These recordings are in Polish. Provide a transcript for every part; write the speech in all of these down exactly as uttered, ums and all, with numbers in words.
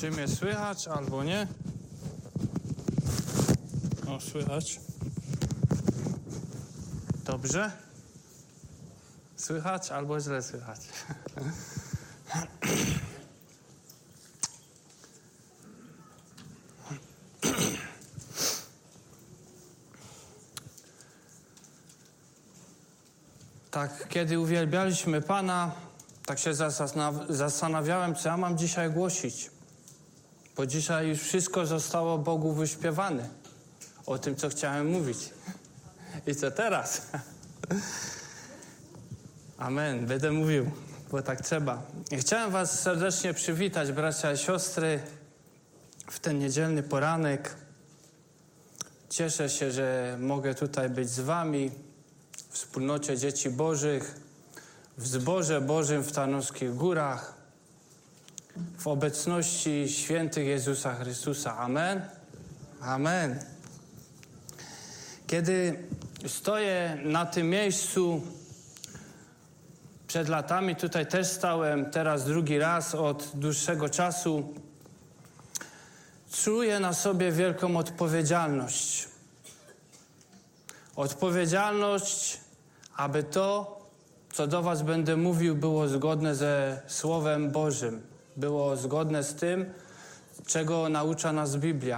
Czy mnie słychać albo nie? O, słychać. Dobrze? Słychać albo źle słychać? Tak, kiedy uwielbialiśmy Pana, tak się zastanawiałem, co ja mam dzisiaj głosić. Bo dzisiaj już wszystko zostało Bogu wyśpiewane. O tym, co chciałem mówić. I co teraz? Amen. Będę mówił, bo tak trzeba. I chciałem was serdecznie przywitać, bracia i siostry, w ten niedzielny poranek. Cieszę się, że mogę tutaj być z wami, w wspólnocie dzieci Bożych, w zborze Bożym w Tarnowskich Górach, w obecności świętych Jezusa Chrystusa. Amen. Amen. Kiedy stoję na tym miejscu, przed latami tutaj też stałem, teraz drugi raz od dłuższego czasu, czuję na sobie wielką odpowiedzialność. Odpowiedzialność, aby to, co do was będę mówił, było zgodne ze Słowem Bożym. Było zgodne z tym, czego naucza nas Biblia.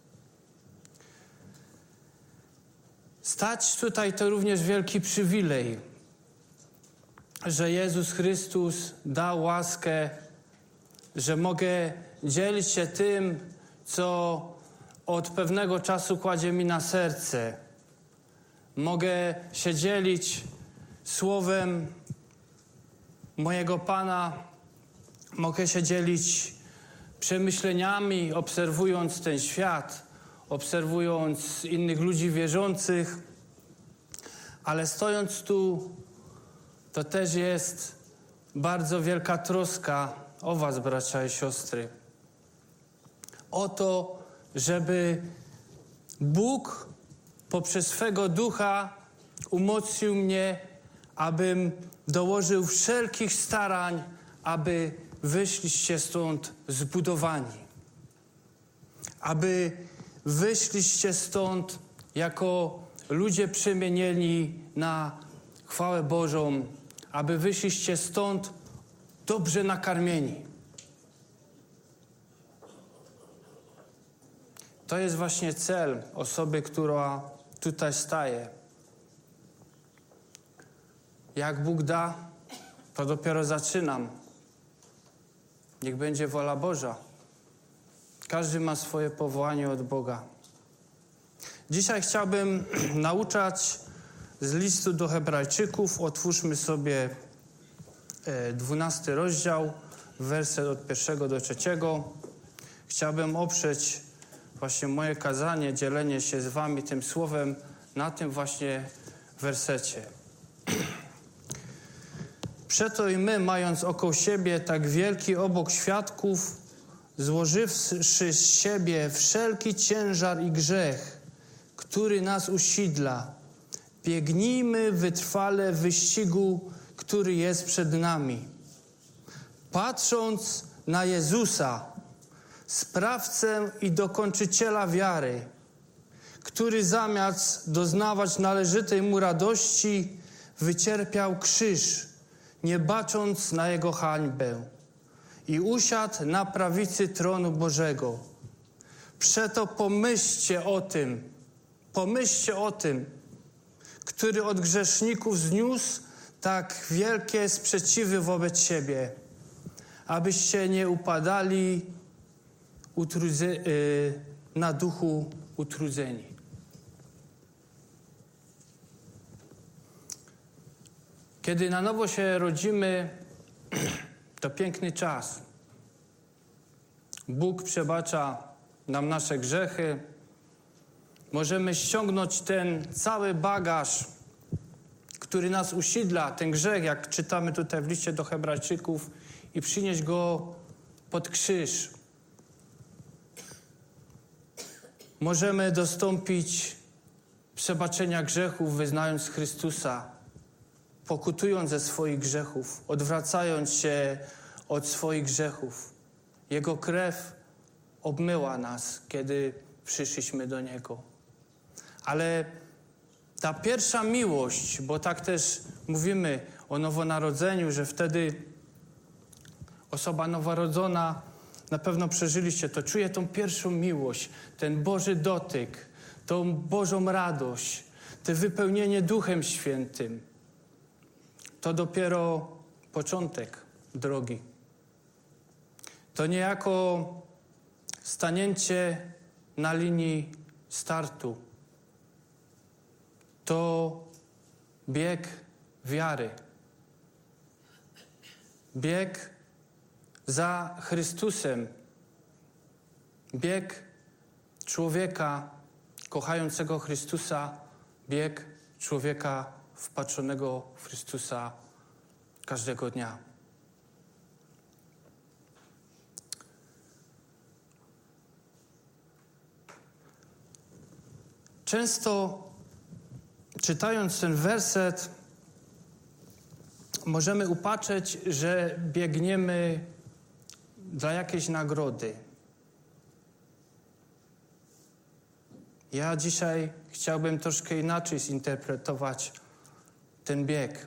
Stać tutaj to również wielki przywilej, że Jezus Chrystus dał łaskę, że mogę dzielić się tym, co od pewnego czasu kładzie mi na serce. Mogę się dzielić słowem mojego Pana, mogę się dzielić przemyśleniami, obserwując ten świat, obserwując innych ludzi wierzących, ale stojąc tu, to też jest bardzo wielka troska o was, bracia i siostry. O to, żeby Bóg poprzez swego Ducha umocnił mnie, abym dołożył wszelkich starań, aby wyszliście stąd zbudowani. Aby wyszliście stąd jako ludzie przemienieni na chwałę Bożą, aby wyszliście stąd dobrze nakarmieni. To jest właśnie cel osoby, która tutaj staje. Jak Bóg da, to dopiero zaczynam. Niech będzie wola Boża. Każdy ma swoje powołanie od Boga. Dzisiaj chciałbym nauczać z listu do Hebrajczyków. Otwórzmy sobie dwunasty rozdział, werset od pierwszego do trzeciego. Chciałbym oprzeć właśnie moje kazanie, dzielenie się z wami tym słowem na tym właśnie wersecie. Przeto i my, mając około siebie tak wielki obok świadków, złożywszy z siebie wszelki ciężar i grzech, który nas usidla, biegnijmy wytrwale w wyścigu, który jest przed nami. Patrząc na Jezusa, sprawcę i dokończyciela wiary, który zamiast doznawać należytej mu radości, wycierpiał krzyż, nie bacząc na jego hańbę, i usiadł na prawicy tronu Bożego. Przeto pomyślcie o tym, pomyślcie o tym, który od grzeszników zniósł tak wielkie sprzeciwy wobec siebie, abyście nie upadali utrudze, yy, na duchu utrudzeni. Kiedy na nowo się rodzimy, to piękny czas. Bóg przebacza nam nasze grzechy. Możemy ściągnąć ten cały bagaż, który nas usidla, ten grzech, jak czytamy tutaj w liście do Hebrajczyków, i przynieść go pod krzyż. Możemy dostąpić przebaczenia grzechów, wyznając Chrystusa, pokutując ze swoich grzechów, odwracając się od swoich grzechów. Jego krew obmyła nas, kiedy przyszliśmy do Niego. Ale ta pierwsza miłość, bo tak też mówimy o nowonarodzeniu, że wtedy osoba nowonarodzona, na pewno przeżyliście to, czuje tą pierwszą miłość, ten Boży dotyk, tą Bożą radość, to wypełnienie Duchem Świętym. To dopiero początek drogi. To niejako stanięcie na linii startu. To bieg wiary. Bieg za Chrystusem. Bieg człowieka kochającego Chrystusa. Bieg człowieka wpatrzonego w Chrystusa każdego dnia. Często czytając ten werset możemy upatrzeć, że biegniemy dla jakiejś nagrody. Ja dzisiaj chciałbym troszkę inaczej zinterpretować ten bieg.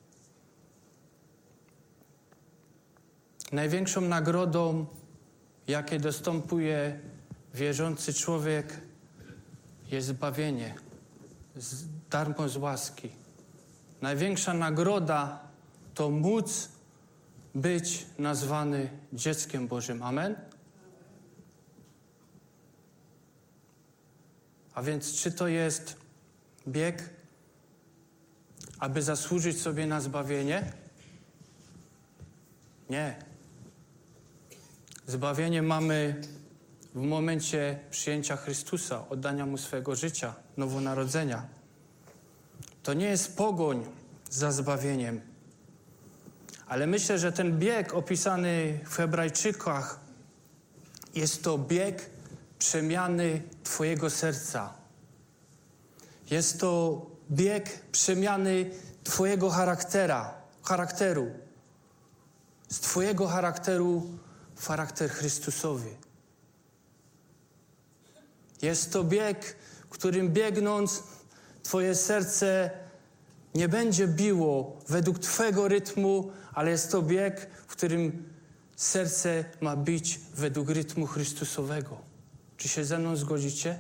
Największą nagrodą, jakiej dostępuje wierzący człowiek, jest zbawienie. Darmo z łaski. Największa nagroda to móc być nazwany dzieckiem Bożym. Amen? A więc czy to jest bieg, aby zasłużyć sobie na zbawienie? Nie. Zbawienie mamy w momencie przyjęcia Chrystusa, oddania Mu swojego życia, nowonarodzenia. To nie jest pogoń za zbawieniem. Ale myślę, że ten bieg opisany w Hebrajczykach jest to bieg przemiany Twojego serca. Jest to bieg przemiany Twojego charaktera, charakteru. Z Twojego charakteru w charakter Chrystusowy. Jest to bieg, w którym biegnąc Twoje serce nie będzie biło według Twojego rytmu, ale jest to bieg, w którym serce ma bić według rytmu Chrystusowego. Czy się ze mną zgodzicie?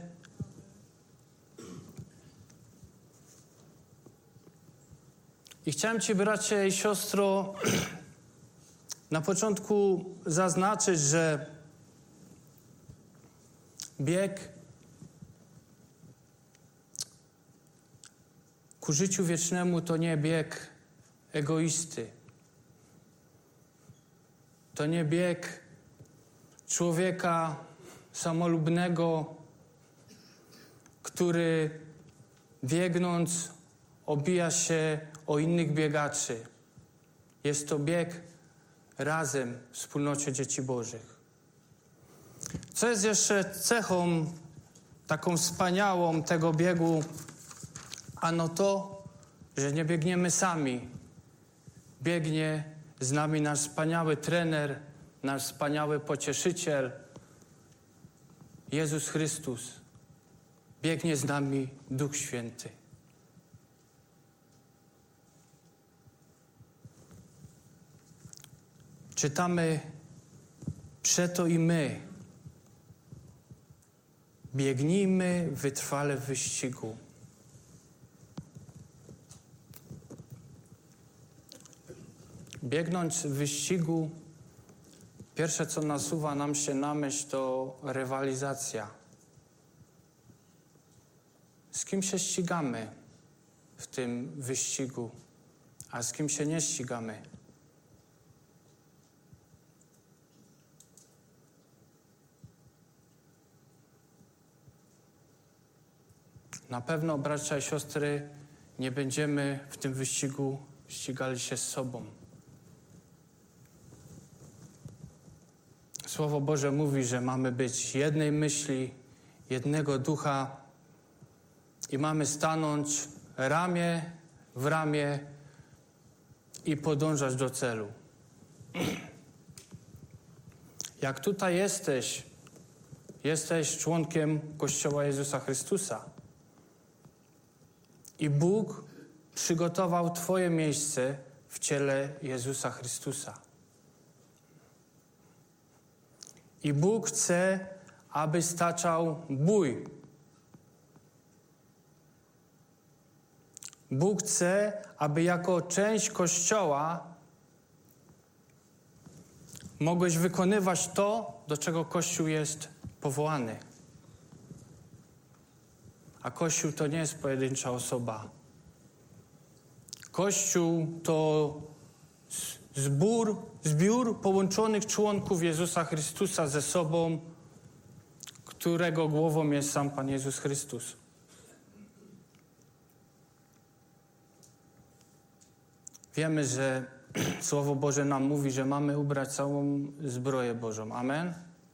I chciałem Ci, bracie i siostro, na początku zaznaczyć, że bieg ku życiu wiecznemu to nie bieg egoisty. To nie bieg człowieka samolubnego, który biegnąc obija się o innych biegaczy. Jest to bieg razem w wspólnocie dzieci Bożych. Co jest jeszcze cechą taką wspaniałą tego biegu? Ano to, że nie biegniemy sami. Biegnie z nami nasz wspaniały trener, nasz wspaniały pocieszyciel, Jezus Chrystus. Biegnie z nami Duch Święty. Czytamy: przeto i my biegnijmy wytrwale w wyścigu. Biegnąc w wyścigu, pierwsze co nasuwa nam się na myśl to rywalizacja. Z kim się ścigamy w tym wyścigu, a z kim się nie ścigamy? Na pewno, bracia i siostry, nie będziemy w tym wyścigu ścigali się z sobą. Słowo Boże mówi, że mamy być jednej myśli, jednego ducha i mamy stanąć ramię w ramię i podążać do celu. Jak tutaj jesteś Jesteś członkiem Kościoła Jezusa Chrystusa. I Bóg przygotował twoje miejsce w ciele Jezusa Chrystusa. I Bóg chce, aby staczał bój. Bóg chce, aby jako część Kościoła mogłeś wykonywać to, do czego Kościół jest powołany. A Kościół to nie jest pojedyncza osoba. Kościół to zbór, zbiór połączonych członków Jezusa Chrystusa ze sobą, którego głową jest sam Pan Jezus Chrystus. Wiemy, że Słowo Boże nam mówi, że mamy ubrać całą zbroję Bożą. Amen?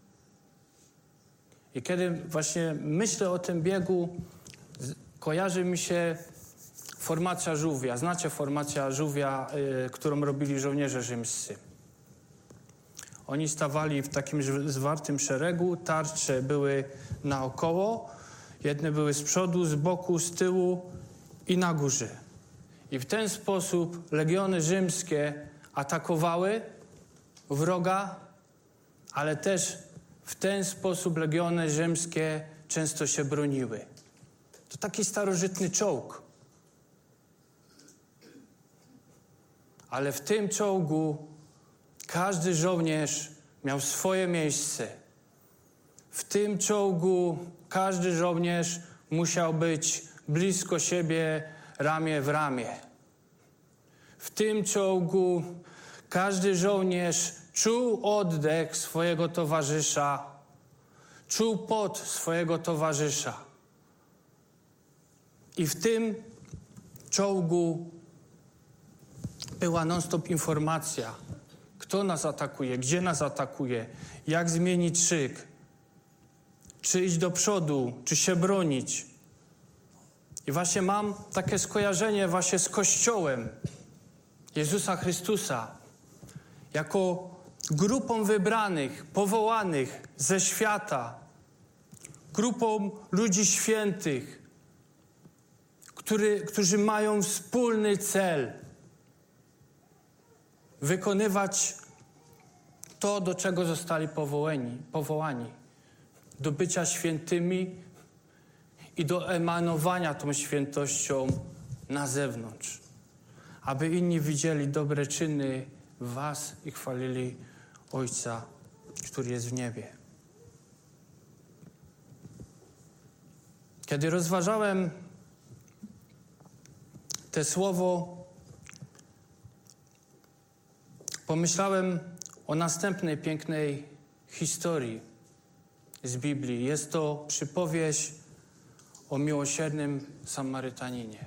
I kiedy właśnie myślę o tym biegu, kojarzy mi się formacja żółwia. Znacie formację żółwia, y, którą robili żołnierze rzymscy. Oni stawali w takim zwartym szeregu, tarcze były naokoło, jedne były z przodu, z boku, z tyłu i na górze. I w ten sposób legiony rzymskie atakowały wroga, ale też w ten sposób legiony rzymskie często się broniły. To taki starożytny czołg. Ale w tym czołgu każdy żołnierz miał swoje miejsce. W tym czołgu każdy żołnierz musiał być blisko siebie, ramię w ramię. W tym czołgu każdy żołnierz czuł oddech swojego towarzysza, czuł pot swojego towarzysza. I w tym czołgu była non-stop informacja, kto nas atakuje, gdzie nas atakuje, jak zmienić szyk, czy iść do przodu, czy się bronić. I właśnie mam takie skojarzenie właśnie z Kościołem Jezusa Chrystusa jako grupą wybranych, powołanych ze świata, grupą ludzi świętych, który, którzy mają wspólny cel wykonywać to, do czego zostali powołani, powołani, do bycia świętymi i do emanowania tą świętością na zewnątrz, aby inni widzieli dobre czyny w was i chwalili Ojca, który jest w niebie. Kiedy rozważałem to słowo, pomyślałem o następnej pięknej historii z Biblii. Jest to przypowieść o miłosiernym Samarytaninie.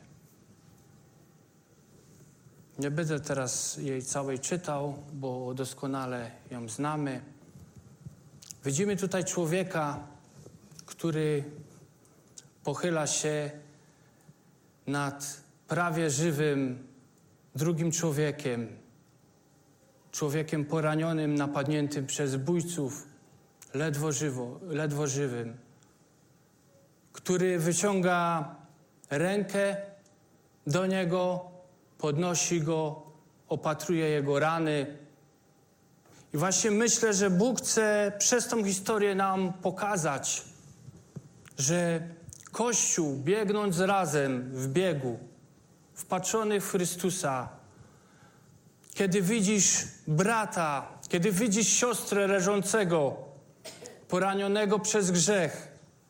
Nie będę teraz jej całej czytał, bo doskonale ją znamy. Widzimy tutaj człowieka, który pochyla się nad prawie żywym drugim człowiekiem, człowiekiem poranionym, napadniętym przez zbójców, ledwo, żywo, ledwo żywym, który wyciąga rękę do niego, podnosi go, opatruje jego rany. I właśnie myślę, że Bóg chce przez tą historię nam pokazać, że Kościół, biegnąc razem w biegu, wpatrzony w Chrystusa, kiedy widzisz brata, kiedy widzisz siostrę leżącego, poranionego przez grzech,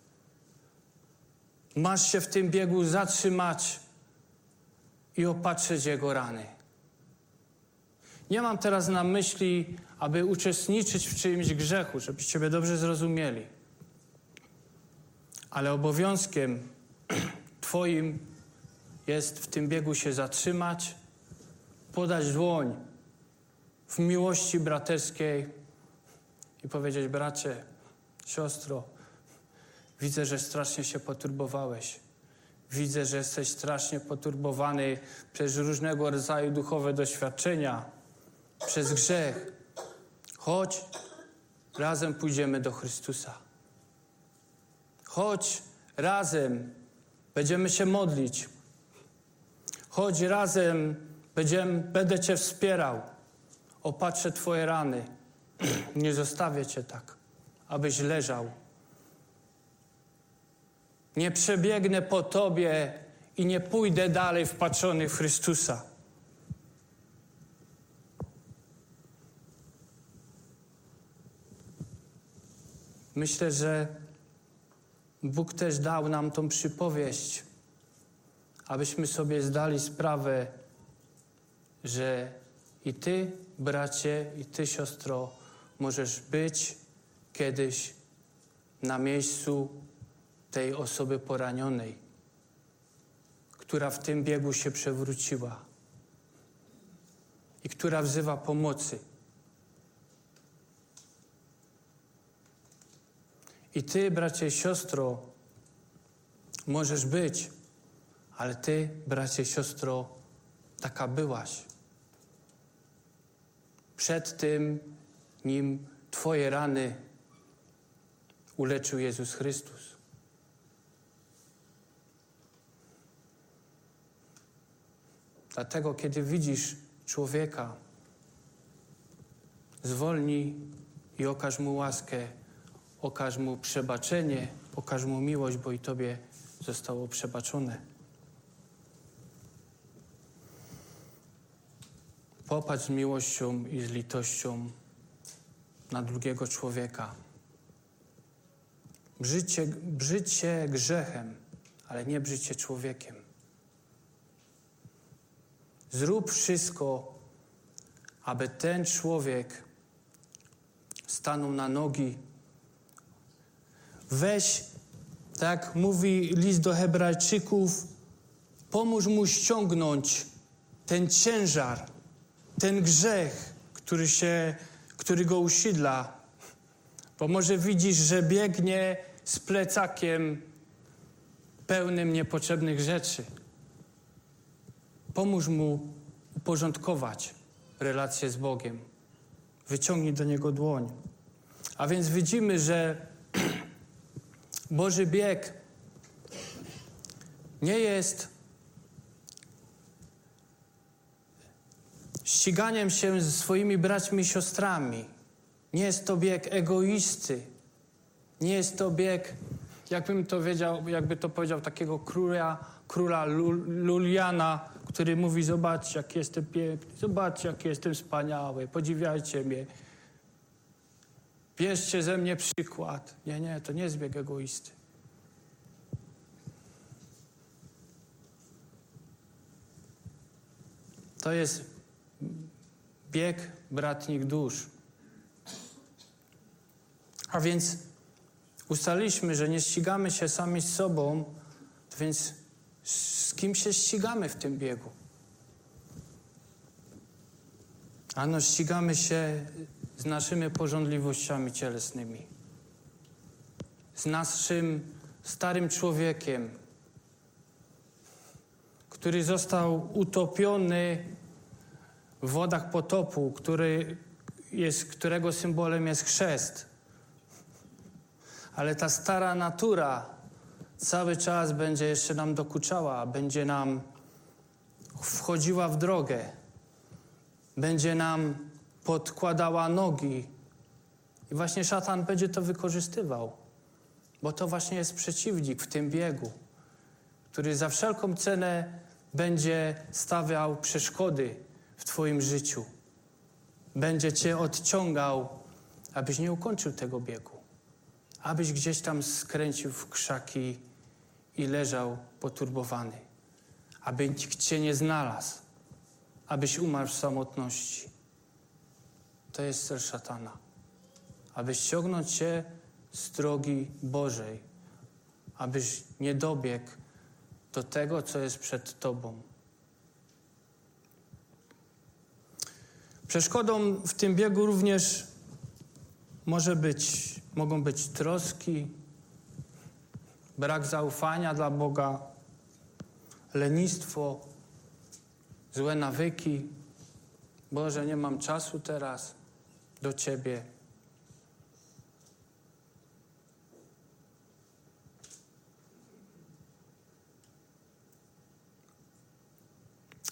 masz się w tym biegu zatrzymać i opatrzyć jego rany. Nie mam teraz na myśli, aby uczestniczyć w czyimś grzechu, żebyście mnie dobrze zrozumieli. Ale obowiązkiem twoim jest w tym biegu się zatrzymać, podać dłoń w miłości braterskiej i powiedzieć: bracie, siostro, widzę, że strasznie się poturbowałeś. Widzę, że jesteś strasznie poturbowany przez różnego rodzaju duchowe doświadczenia, przez grzech. Chodź, razem pójdziemy do Chrystusa. Chodź razem, będziemy się modlić. Chodź razem, będziemy, będę cię wspierał. Opatrzę twoje rany. Nie zostawię cię tak, abyś leżał. Nie przebiegnę po tobie i nie pójdę dalej wpatrzony w Chrystusa. Myślę, że Bóg też dał nam tą przypowieść, abyśmy sobie zdali sprawę, że i ty, bracie, i ty, siostro, możesz być kiedyś na miejscu tej osoby poranionej, która w tym biegu się przewróciła i która wzywa pomocy. I ty, bracie i siostro, możesz być, ale ty, bracie i siostro, taka byłaś. Przed tym, nim twoje rany uleczył Jezus Chrystus. Dlatego, kiedy widzisz człowieka, zwolnij i okaż mu łaskę, okaż mu przebaczenie, okaż mu miłość, bo i tobie zostało przebaczone. Popatrz z miłością i z litością na drugiego człowieka. Brzydźcie, brzydźcie grzechem, ale nie brzydźcie człowiekiem. Zrób wszystko, aby ten człowiek stanął na nogi. Weź, tak mówi list do Hebrajczyków, pomóż mu ściągnąć ten ciężar, ten grzech, który się, który go usidla. Bo może widzisz, że biegnie z plecakiem pełnym niepotrzebnych rzeczy. Pomóż mu uporządkować relacje z Bogiem. Wyciągnij do Niego dłoń. A więc widzimy, że Boży bieg nie jest ściganiem się ze swoimi braćmi i siostrami. Nie jest to bieg egoisty. Nie jest to bieg, jakbym to wiedział, jakby to powiedział, takiego króla, króla Luliana, który mówi: zobaczcie, jak jestem piękny, zobaczcie, jak jestem wspaniały, podziwiajcie mnie. Bierzcie ze mnie przykład. Nie, nie, to nie jest bieg egoisty. To jest bieg bratnich dusz. A więc ustaliliśmy, że nie ścigamy się sami z sobą, więc z kim się ścigamy w tym biegu? Ano ścigamy się z naszymi pożądliwościami cielesnymi. Z naszym starym człowiekiem, który został utopiony w wodach potopu, który jest, którego symbolem jest chrzest. Ale ta stara natura cały czas będzie jeszcze nam dokuczała, będzie nam wchodziła w drogę, będzie nam podkładała nogi. I właśnie szatan będzie to wykorzystywał, bo to właśnie jest przeciwnik w tym biegu, który za wszelką cenę będzie stawiał przeszkody w twoim życiu. Będzie cię odciągał, abyś nie ukończył tego biegu. Abyś gdzieś tam skręcił w krzaki i leżał poturbowany. Aby nikt cię nie znalazł. Abyś umarł w samotności. To jest cel szatana. Aby ściągnąć cię z drogi Bożej. Abyś nie dobiegł do tego, co jest przed tobą. Przeszkodą w tym biegu również może być, mogą być troski, brak zaufania dla Boga, lenistwo, złe nawyki. Boże, nie mam czasu teraz do Ciebie.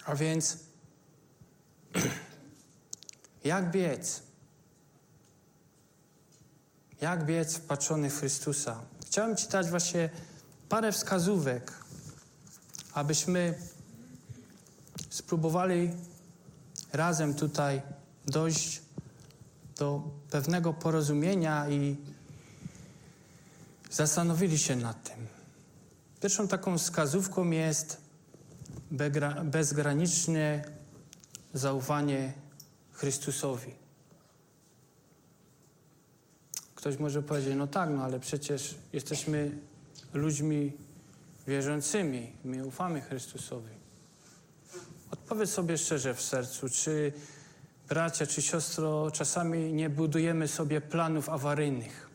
A więc jak biec? Jak biec wpatrzony w Chrystusa? Chciałem Ci dać właśnie parę wskazówek, abyśmy spróbowali razem tutaj dojść do pewnego porozumienia i zastanowili się nad tym. Pierwszą taką wskazówką jest bezgraniczne zaufanie Chrystusowi. Ktoś może powiedzieć, no tak, no ale przecież jesteśmy ludźmi wierzącymi, my ufamy Chrystusowi. Odpowiedz sobie szczerze w sercu, czy bracia, czy siostro, czasami nie budujemy sobie planów awaryjnych.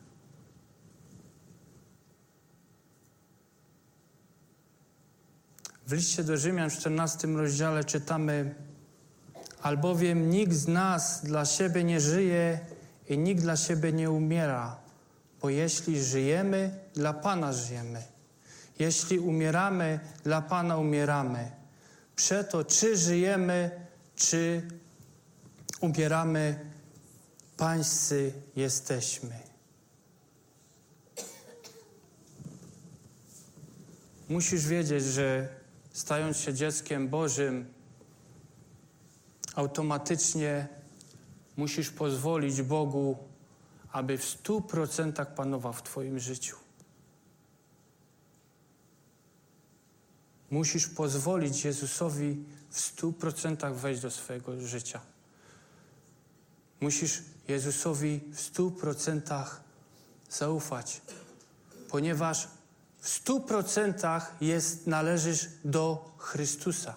W liście do Rzymian w czternastym rozdziale czytamy: albowiem nikt z nas dla siebie nie żyje i nikt dla siebie nie umiera, bo jeśli żyjemy, dla Pana żyjemy. Jeśli umieramy, dla Pana umieramy. Przeto czy żyjemy, czy umieramy, Pańscy jesteśmy. Musisz wiedzieć, że stając się dzieckiem Bożym, automatycznie musisz pozwolić Bogu, aby w stu procentach panował w Twoim życiu. Musisz pozwolić Jezusowi w stu procentach wejść do swojego życia. Musisz Jezusowi w stu procentach zaufać, ponieważ w stu procentach jest, należysz do Chrystusa.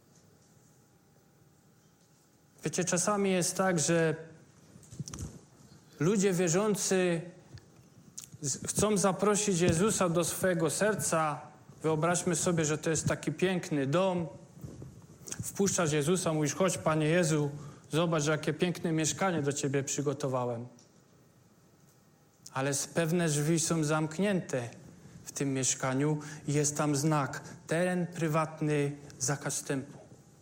Wiecie, czasami jest tak, że ludzie wierzący chcą zaprosić Jezusa do swojego serca. Wyobraźmy sobie, że to jest taki piękny dom. Wpuszczasz Jezusa, mówisz: chodź, Panie Jezu, zobacz, jakie piękne mieszkanie do Ciebie przygotowałem. Ale pewne drzwi są zamknięte w tym mieszkaniu i jest tam znak: teren prywatny, zakaz wstępu.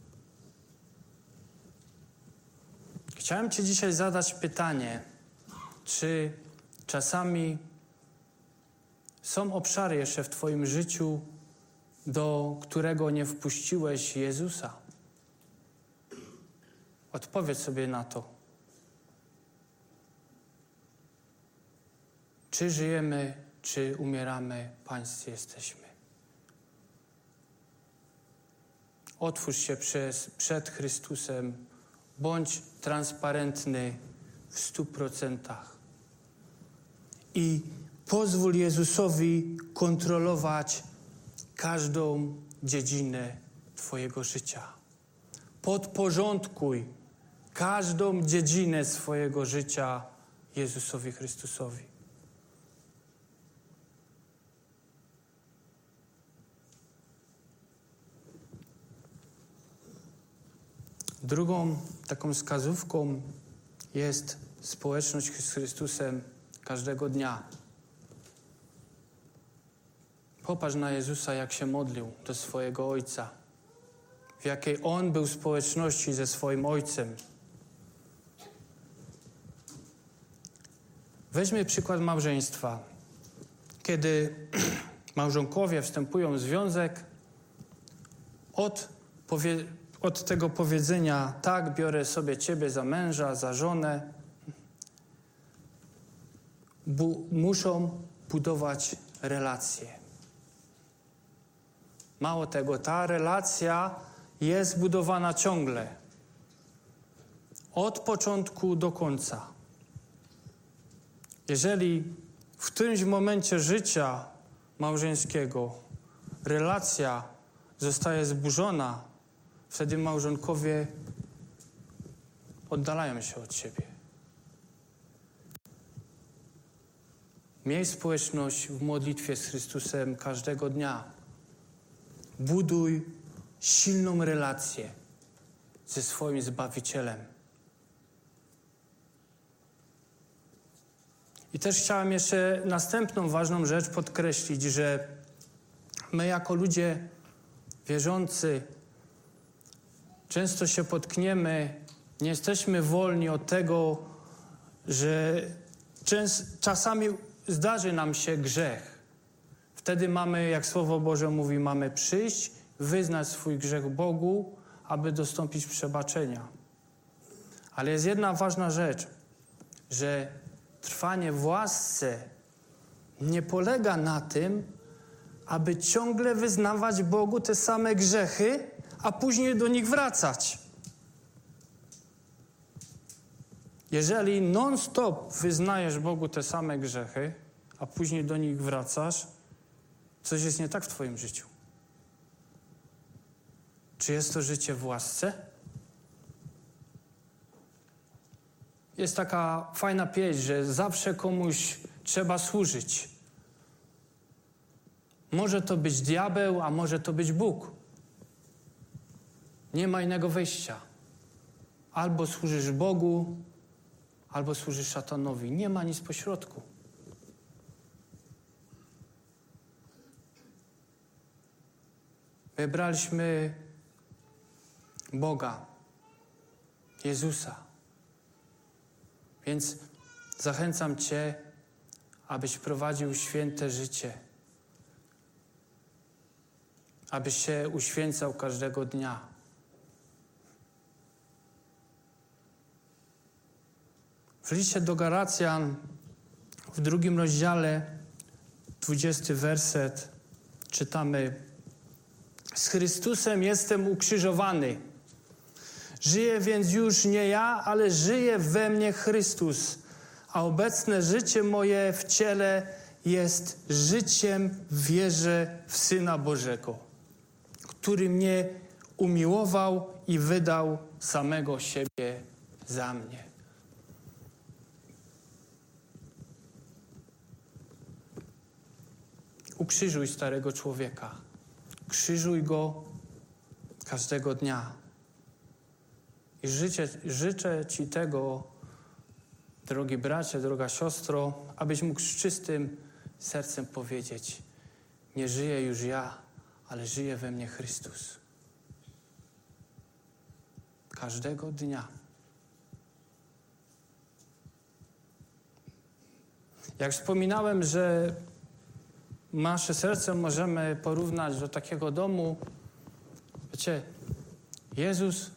Chciałem Ci dzisiaj zadać pytanie, czy czasami są obszary jeszcze w Twoim życiu, do którego nie wpuściłeś Jezusa? Odpowiedz sobie na to. Czy żyjemy, czy umieramy, Pańscy jesteśmy. Otwórz się przez, przed Chrystusem, bądź transparentny w stu procentach. I pozwól Jezusowi kontrolować każdą dziedzinę Twojego życia. Podporządkuj każdą dziedzinę swojego życia Jezusowi Chrystusowi. Drugą taką wskazówką jest społeczność z Chrystusem każdego dnia. Popatrz na Jezusa, jak się modlił do swojego Ojca, w jakiej On był w społeczności ze swoim Ojcem. Weźmy przykład małżeństwa. Kiedy małżonkowie wstępują w związek, od, powie, od tego powiedzenia: tak, biorę sobie Ciebie za męża, za żonę, bu, muszą budować relacje. Mało tego, ta relacja jest budowana ciągle. Od początku do końca. Jeżeli w którymś momencie życia małżeńskiego relacja zostaje zburzona, wtedy małżonkowie oddalają się od siebie. Miej społeczność w modlitwie z Chrystusem każdego dnia. Buduj silną relację ze swoim Zbawicielem. I też chciałem jeszcze następną ważną rzecz podkreślić, że my jako ludzie wierzący często się potkniemy, nie jesteśmy wolni od tego, że częst, czasami zdarzy nam się grzech. Wtedy mamy, jak Słowo Boże mówi, mamy przyjść, wyznać swój grzech Bogu, aby dostąpić przebaczenia. Ale jest jedna ważna rzecz, że trwanie w łasce nie polega na tym, aby ciągle wyznawać Bogu te same grzechy, a później do nich wracać. Jeżeli non-stop wyznajesz Bogu te same grzechy, a później do nich wracasz, coś jest nie tak w twoim życiu. Czy jest to życie w łasce? Jest taka fajna pieśń, że zawsze komuś trzeba służyć. Może to być diabeł, a może to być Bóg. Nie ma innego wyjścia. Albo służysz Bogu, albo służysz szatanowi. Nie ma nic pośrodku. Wybraliśmy Boga, Jezusa. Więc zachęcam Cię, abyś prowadził święte życie. Abyś się uświęcał każdego dnia. W liście do Galacjan w drugim rozdziale, dwudziesty werset, czytamy: z Chrystusem jestem ukrzyżowany. Żyję więc już nie ja, ale żyje we mnie Chrystus. A obecne życie moje w ciele jest życiem w wierze w Syna Bożego, który mnie umiłował i wydał samego siebie za mnie. Ukrzyżuj starego człowieka. Krzyżuj go każdego dnia. I życzę, życzę Ci tego, drogi bracie, droga siostro, abyś mógł z czystym sercem powiedzieć: nie żyję już ja, ale żyje we mnie Chrystus. Każdego dnia. Jak wspominałem, że nasze serce możemy porównać do takiego domu, wiecie, Jezus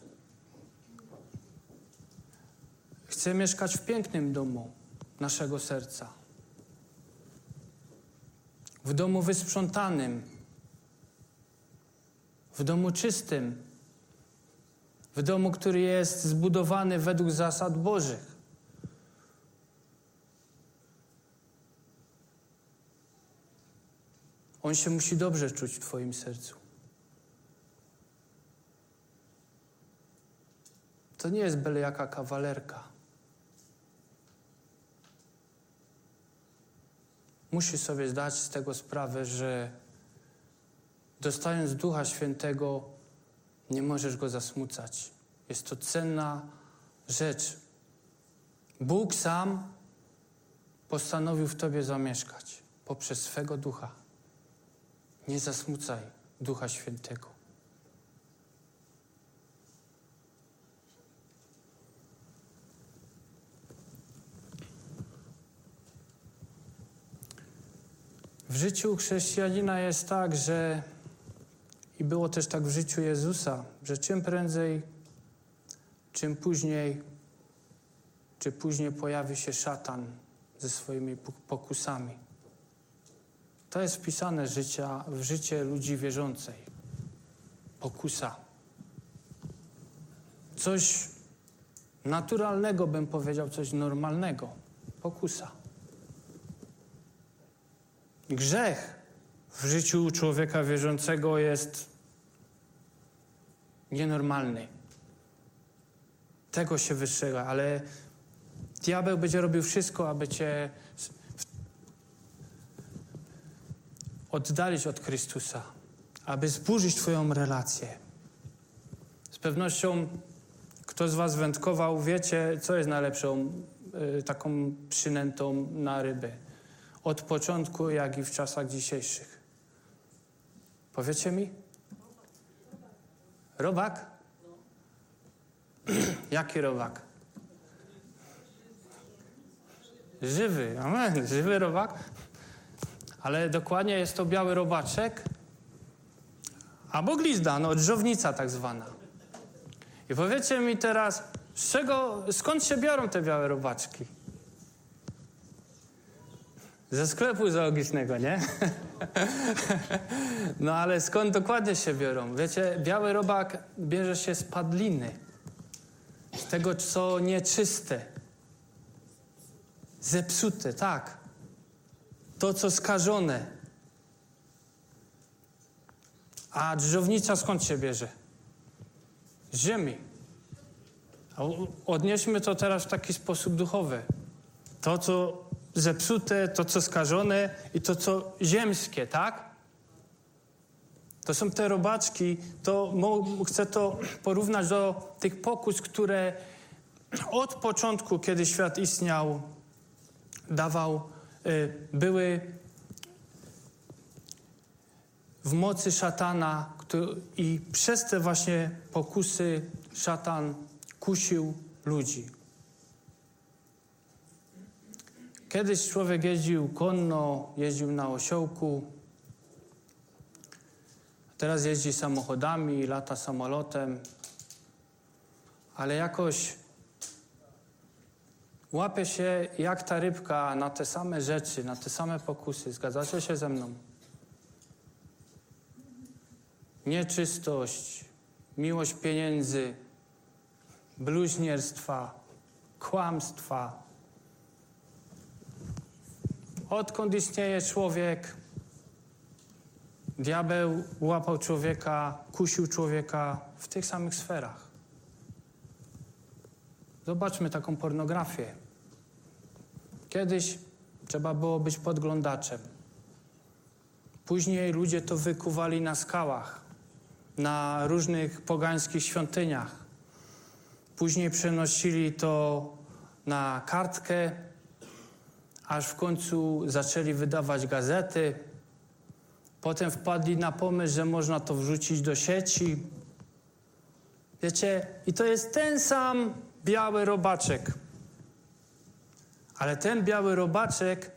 chce mieszkać w pięknym domu naszego serca. W domu wysprzątanym, w domu czystym, w domu, który jest zbudowany według zasad Bożych. On się musi dobrze czuć w twoim sercu. To nie jest byle jaka kawalerka. Musisz sobie zdać z tego sprawę, że dostając Ducha Świętego nie możesz Go zasmucać. Jest to cenna rzecz. Bóg sam postanowił w tobie zamieszkać poprzez swego Ducha. Nie zasmucaj Ducha Świętego. W życiu chrześcijanina jest tak, że i było też tak w życiu Jezusa, że czym prędzej, czym później, czy później pojawi się szatan ze swoimi pokusami. To jest wpisane życia, w życie ludzi wierzącej. Pokusa. Coś naturalnego, bym powiedział, coś normalnego. Pokusa. Grzech w życiu człowieka wierzącego jest nienormalny. Tego się wystrzega, ale diabeł będzie robił wszystko, aby cię oddalić od Chrystusa, aby zburzyć twoją relację. Z pewnością kto z was wędkował, wiecie, co jest najlepszą y, taką przynętą na ryby. Od początku, jak i w czasach dzisiejszych. Powiecie mi? Robak? Jaki robak? Żywy, amen, żywy robak. Ale dokładnie jest to biały robaczek, albo glizda, no dżownica tak zwana. I powiedzcie mi teraz, z czego, skąd się biorą te białe robaczki? Ze sklepu zoologicznego, nie? No ale skąd dokładnie się biorą? Wiecie, biały robak bierze się z padliny, z tego, co nieczyste, zepsute, tak. To, co skażone. A dżdżownica skąd się bierze? Z ziemi. Odnieśmy to teraz w taki sposób duchowy. To, co zepsute, to, co skażone i to, co ziemskie, tak? To są te robaczki, to chcę to porównać do tych pokus, które od początku, kiedy świat istniał, dawał, y, były w mocy szatana który, i przez te właśnie pokusy szatan kusił ludzi. Kiedyś człowiek jeździł konno, jeździł na osiołku, teraz jeździ samochodami, lata samolotem, ale jakoś łapie się jak ta rybka na te same rzeczy, na te same pokusy. Zgadzacie się ze mną? Nieczystość, miłość pieniędzy, bluźnierstwa, kłamstwa. Odkąd istnieje człowiek, diabeł łapał człowieka, kusił człowieka w tych samych sferach. Zobaczmy taką pornografię. Kiedyś trzeba było być podglądaczem. Później ludzie to wykuwali na skałach, na różnych pogańskich świątyniach. Później przenosili to na kartkę, aż w końcu zaczęli wydawać gazety. Potem wpadli na pomysł, że można to wrzucić do sieci. Wiecie, i to jest ten sam biały robaczek. Ale ten biały robaczek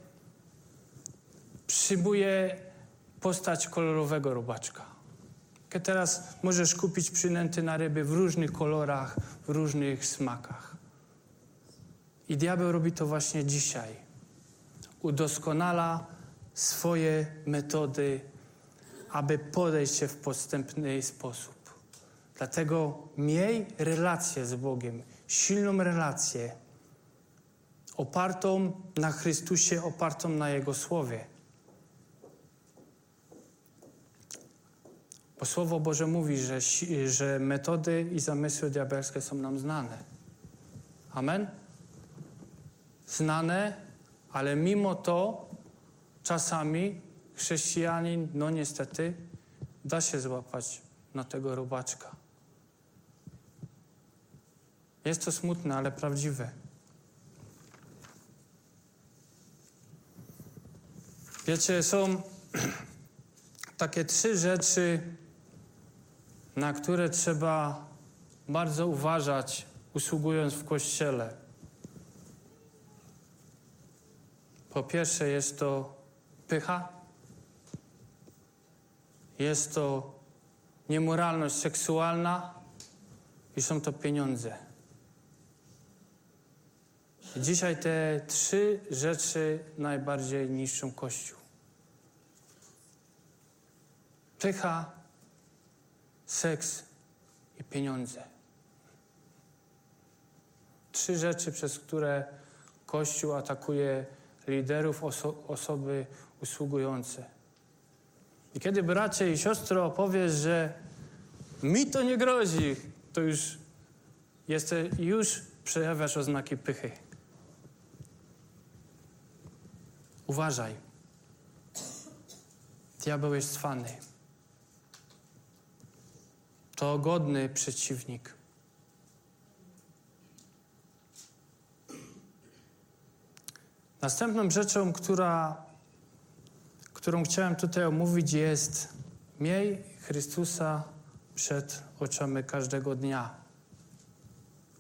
przyjmuje postać kolorowego robaczka. Teraz możesz kupić przynęty na ryby w różnych kolorach, w różnych smakach. I diabeł robi to właśnie dzisiaj. Udoskonala swoje metody, aby podejść się w podstępny sposób. Dlatego miej relację z Bogiem, silną relację, opartą na Chrystusie, opartą na Jego Słowie. Bo Słowo Boże mówi, że, że metody i zamysły diabelskie są nam znane. Amen? Znane, ale mimo to czasami chrześcijanin, no niestety, da się złapać na tego robaczka. Jest to smutne, ale prawdziwe. Wiecie, są takie trzy rzeczy, na które trzeba bardzo uważać, usługując w Kościele. Po pierwsze jest to pycha, jest to niemoralność seksualna i są to pieniądze. I dzisiaj te trzy rzeczy najbardziej niszczą Kościół. Pycha, seks i pieniądze. Trzy rzeczy, przez które Kościół atakuje liderów, oso- osoby usługujące. I kiedy bracie i siostro powiesz, że mi to nie grozi, to już, jest, już przejawiasz oznaki pychy. Uważaj. Diabeł jest cwany. To godny przeciwnik. Następną rzeczą, która, którą chciałem tutaj omówić, jest miej Chrystusa przed oczami każdego dnia.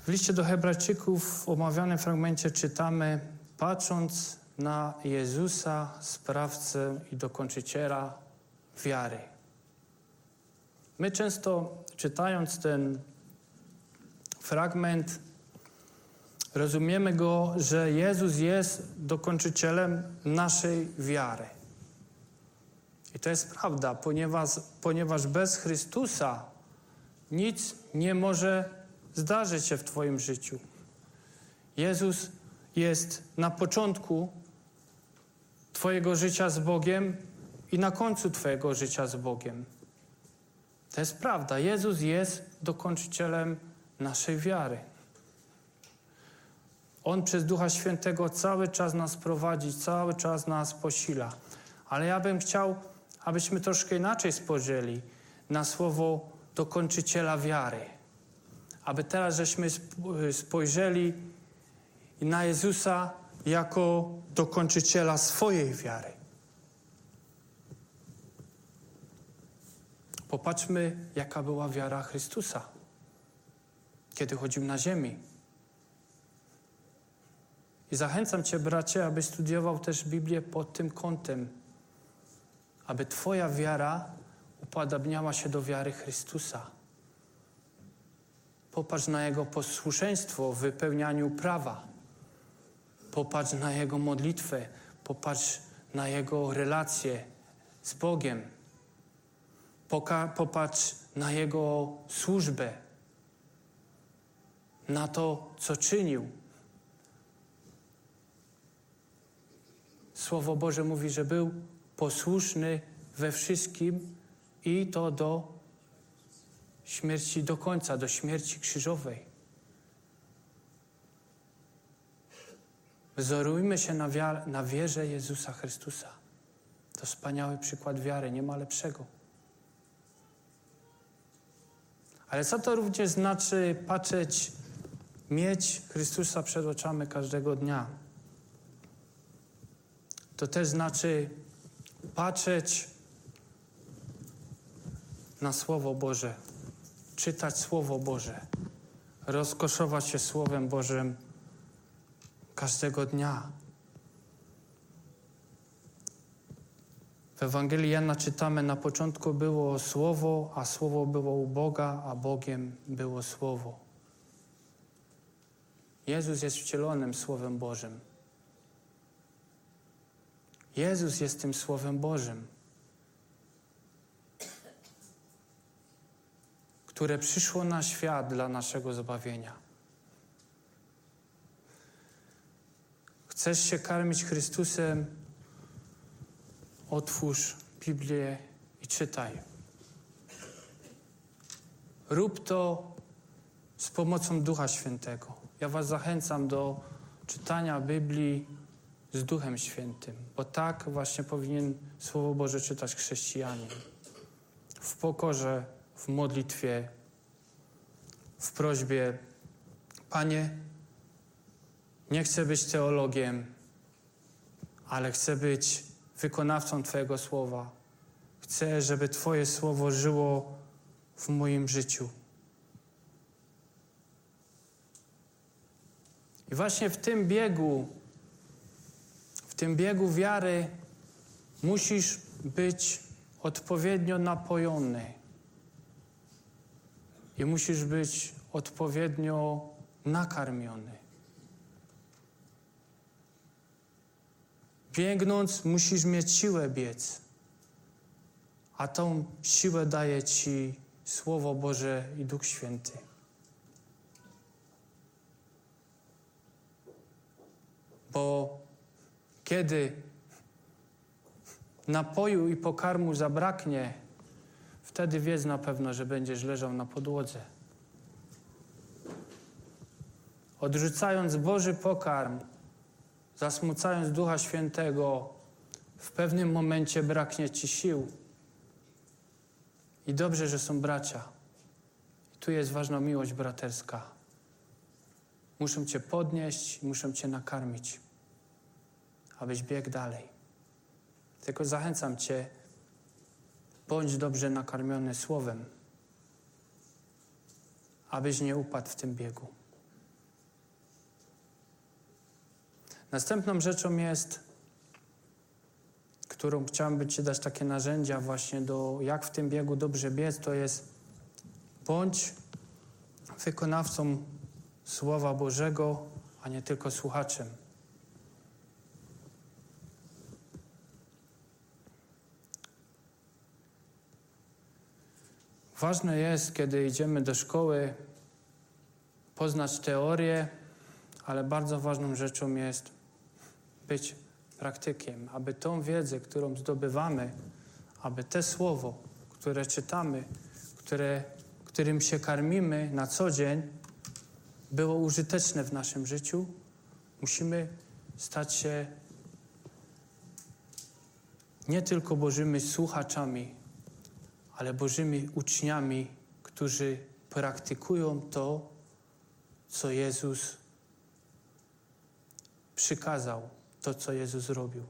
liście do Hebrajczyków w omawianym fragmencie czytamy: patrząc na Jezusa, sprawcę i dokończyciela wiary. My często, czytając ten fragment, rozumiemy go, że Jezus jest dokończycielem naszej wiary. I to jest prawda, ponieważ, ponieważ bez Chrystusa nic nie może zdarzyć się w twoim życiu. Jezus jest na początku twojego życia z Bogiem i na końcu twojego życia z Bogiem. To jest prawda. Jezus jest dokończycielem naszej wiary. On przez Ducha Świętego cały czas nas prowadzi, cały czas nas posila. Ale ja bym chciał, abyśmy troszkę inaczej spojrzeli na słowo dokończyciela wiary. Aby teraz żeśmy spojrzeli na Jezusa jako dokończyciela swojej wiary. Popatrzmy, jaka była wiara Chrystusa, kiedy chodził na ziemi. I zachęcam cię, bracie, abyś studiował też Biblię pod tym kątem, aby twoja wiara upodabniała się do wiary Chrystusa. Popatrz na Jego posłuszeństwo w wypełnianiu prawa. Popatrz na Jego modlitwę. Popatrz na Jego relacje z Bogiem. Poka- popatrz na Jego służbę. Na to, co czynił. Słowo Boże mówi, że był posłuszny we wszystkim i to do śmierci do końca, do śmierci krzyżowej. Wzorujmy się na, wiar- na wierze Jezusa Chrystusa. To wspaniały przykład wiary, nie ma lepszego. Ale co to również znaczy patrzeć, mieć Chrystusa przed oczami każdego dnia? To też znaczy patrzeć na Słowo Boże, czytać Słowo Boże, rozkoszować się Słowem Bożym każdego dnia. W Ewangelii Jana czytamy: na początku było Słowo, a Słowo było u Boga, a Bogiem było Słowo. Jezus jest wcielonym Słowem Bożym. Jezus jest tym Słowem Bożym, które przyszło na świat dla naszego zbawienia. Chcesz się karmić Chrystusem? Otwórz Biblię i czytaj. Rób to z pomocą Ducha Świętego. Ja was zachęcam do czytania Biblii z Duchem Świętym, bo tak właśnie powinien Słowo Boże czytać chrześcijanin. W pokorze, w modlitwie, w prośbie: Panie, nie chcę być teologiem, ale chcę być wykonawcą Twojego Słowa. Chcę, żeby Twoje Słowo żyło w moim życiu. I właśnie w tym biegu, w tym biegu wiary musisz być odpowiednio napojony. I musisz być odpowiednio nakarmiony. Biegnąc, musisz mieć siłę biec. A tą siłę daje ci Słowo Boże i Duch Święty. Bo kiedy napoju i pokarmu zabraknie, wtedy wiedz na pewno, że będziesz leżał na podłodze. Odrzucając Boży pokarm, zasmucając Ducha Świętego, w pewnym momencie braknie ci sił. I dobrze, że są bracia. I tu jest ważna miłość braterska. Muszę cię podnieść, muszę cię nakarmić, abyś biegł dalej. Tylko zachęcam cię, bądź dobrze nakarmiony Słowem, abyś nie upadł w tym biegu. Następną rzeczą jest, którą chciałbym Ci dać takie narzędzia właśnie do, jak w tym biegu dobrze biec, to jest bądź wykonawcą Słowa Bożego, a nie tylko słuchaczem. Ważne jest, kiedy idziemy do szkoły, poznać teorię, ale bardzo ważną rzeczą jest być praktykiem, aby tą wiedzę, którą zdobywamy, aby te słowo, które czytamy, które, którym się karmimy na co dzień, było użyteczne w naszym życiu. Musimy stać się nie tylko Bożymi słuchaczami, ale Bożymi uczniami, którzy praktykują to, co Jezus przykazał, to, co Jezus robił.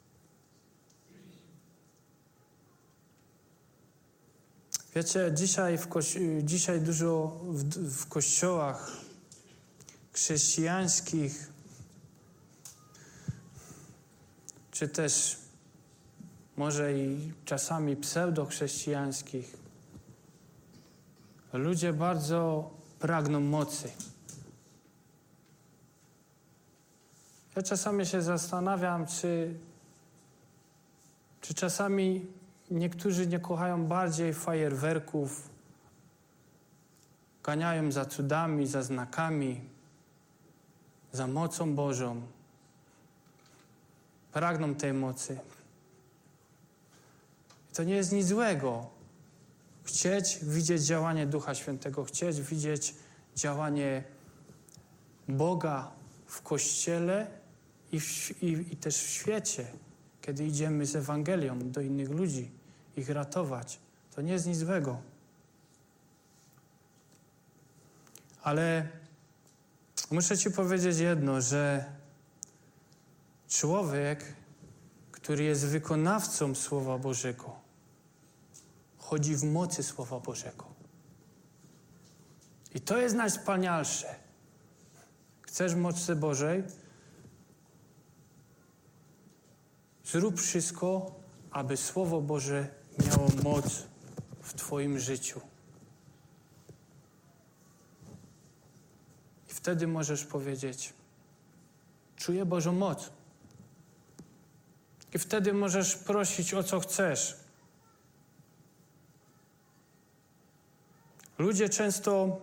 Wiecie, dzisiaj, w kości- dzisiaj dużo w, w kościołach chrześcijańskich, czy też może i czasami pseudochrześcijańskich, ludzie bardzo pragną mocy. Ja czasami się zastanawiam, czy, czy czasami niektórzy nie kochają bardziej fajerwerków, ganiają za cudami, za znakami, za mocą Bożą. Pragną tej mocy. To nie jest nic złego. Chcieć widzieć działanie Ducha Świętego, chcieć widzieć działanie Boga w Kościele i, w, i, i też w świecie, kiedy idziemy z Ewangelią do innych ludzi, ich ratować. To nie jest nic złego. Ale muszę Ci powiedzieć jedno, że człowiek, który jest wykonawcą Słowa Bożego, chodzi w mocy Słowa Bożego. I to jest najwspanialsze. Chcesz mocy Bożej? Zrób wszystko, aby Słowo Boże miało moc w Twoim życiu. I wtedy możesz powiedzieć: czuję Bożą moc. I wtedy możesz prosić o co chcesz. Ludzie często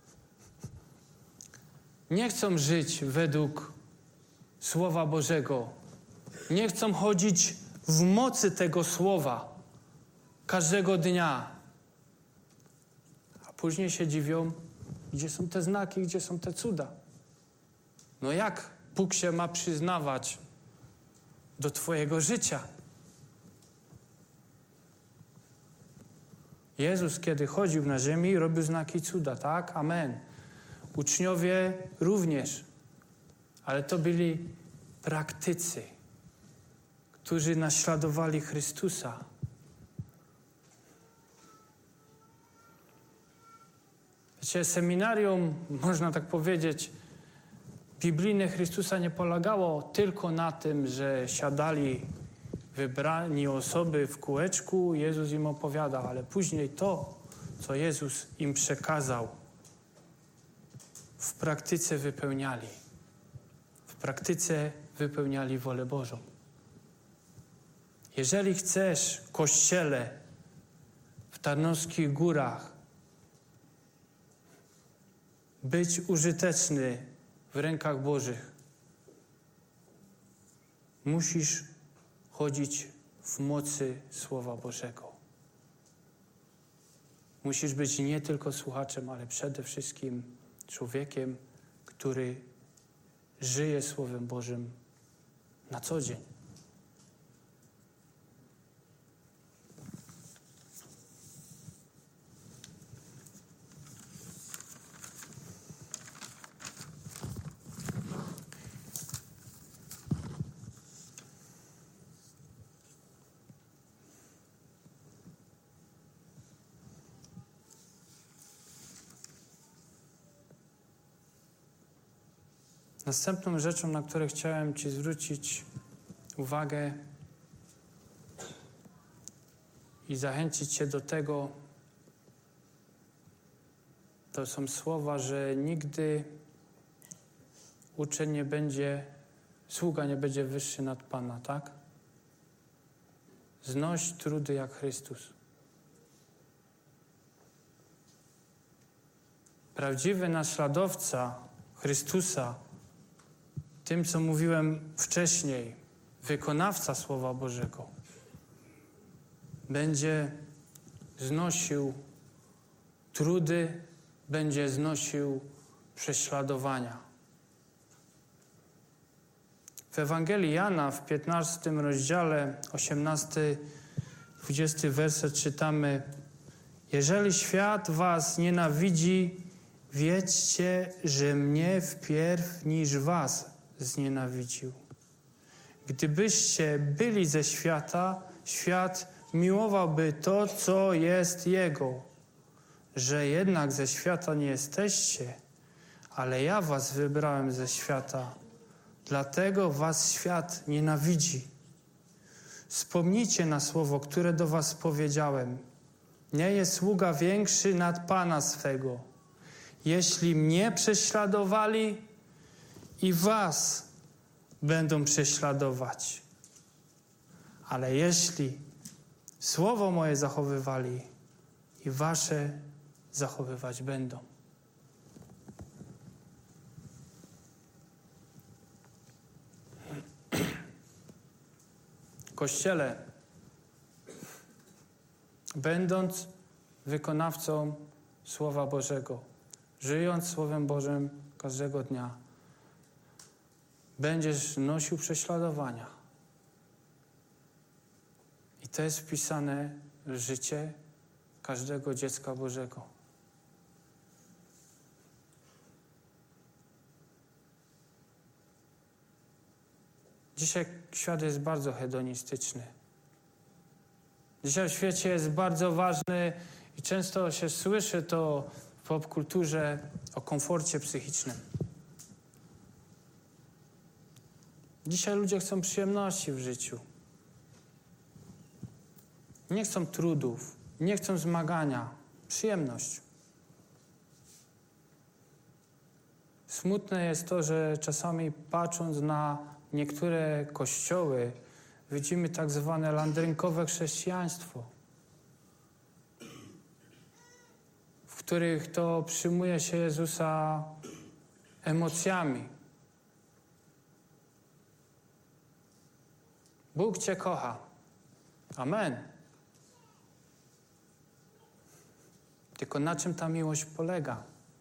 nie chcą żyć według Słowa Bożego. Nie chcą chodzić w mocy tego Słowa każdego dnia. A później się dziwią, gdzie są te znaki, gdzie są te cuda. No jak Bóg się ma przyznawać do Twojego życia? Jezus, kiedy chodził na ziemi, robił znaki cuda, tak? Amen. Uczniowie również. Ale to byli praktycy, którzy naśladowali Chrystusa. Wiecie, seminarium, można tak powiedzieć, biblijne Chrystusa nie polegało tylko na tym, że siadali wybrani osoby w kółeczku, Jezus im opowiadał, ale później to, co Jezus im przekazał, w praktyce wypełniali. W praktyce wypełniali wolę Bożą. Jeżeli chcesz, Kościele, w Tarnowskich Górach być użyteczny w rękach Bożych, musisz chodzić w mocy Słowa Bożego. Musisz być nie tylko słuchaczem, ale przede wszystkim człowiekiem, który żyje Słowem Bożym na co dzień. Następną rzeczą, na którą chciałem Ci zwrócić uwagę i zachęcić Cię do tego, to są słowa, że nigdy uczeń nie będzie, sługa nie będzie wyższy nad Pana, tak? Znoś trudy jak Chrystus. Prawdziwy naśladowca Chrystusa, tym, co mówiłem wcześniej, wykonawca Słowa Bożego, będzie znosił trudy, będzie znosił prześladowania. W Ewangelii Jana w piętnastym rozdziale, osiemnasty, dwudziesty werset czytamy: jeżeli świat was nienawidzi, wiedzcie, że mnie wpierw niż was znienawidził. Gdybyście byli ze świata, świat miłowałby to, co jest jego. Że jednak ze świata nie jesteście, ale ja was wybrałem ze świata, dlatego was świat nienawidzi. Wspomnijcie na słowo, które do was powiedziałem. Nie jest sługa większy nad Pana swego. Jeśli mnie prześladowali, i was będą prześladować. Ale jeśli słowo moje zachowywali, i wasze zachowywać będą. Kościele, będąc wykonawcą Słowa Bożego, żyjąc Słowem Bożym każdego dnia, będziesz nosił prześladowania. I to jest wpisane w życie każdego dziecka Bożego. Dzisiaj świat jest bardzo hedonistyczny. Dzisiaj w świecie jest bardzo ważny i często się słyszy to w popkulturze o komforcie psychicznym. Dzisiaj ludzie chcą przyjemności w życiu. Nie chcą trudów, nie chcą zmagania. Przyjemność. Smutne jest to, że czasami patrząc na niektóre kościoły, widzimy tak zwane landrynkowe chrześcijaństwo, w których to przyjmuje się Jezusa emocjami. Bóg Cię kocha. Amen. Tylko na czym ta miłość polega?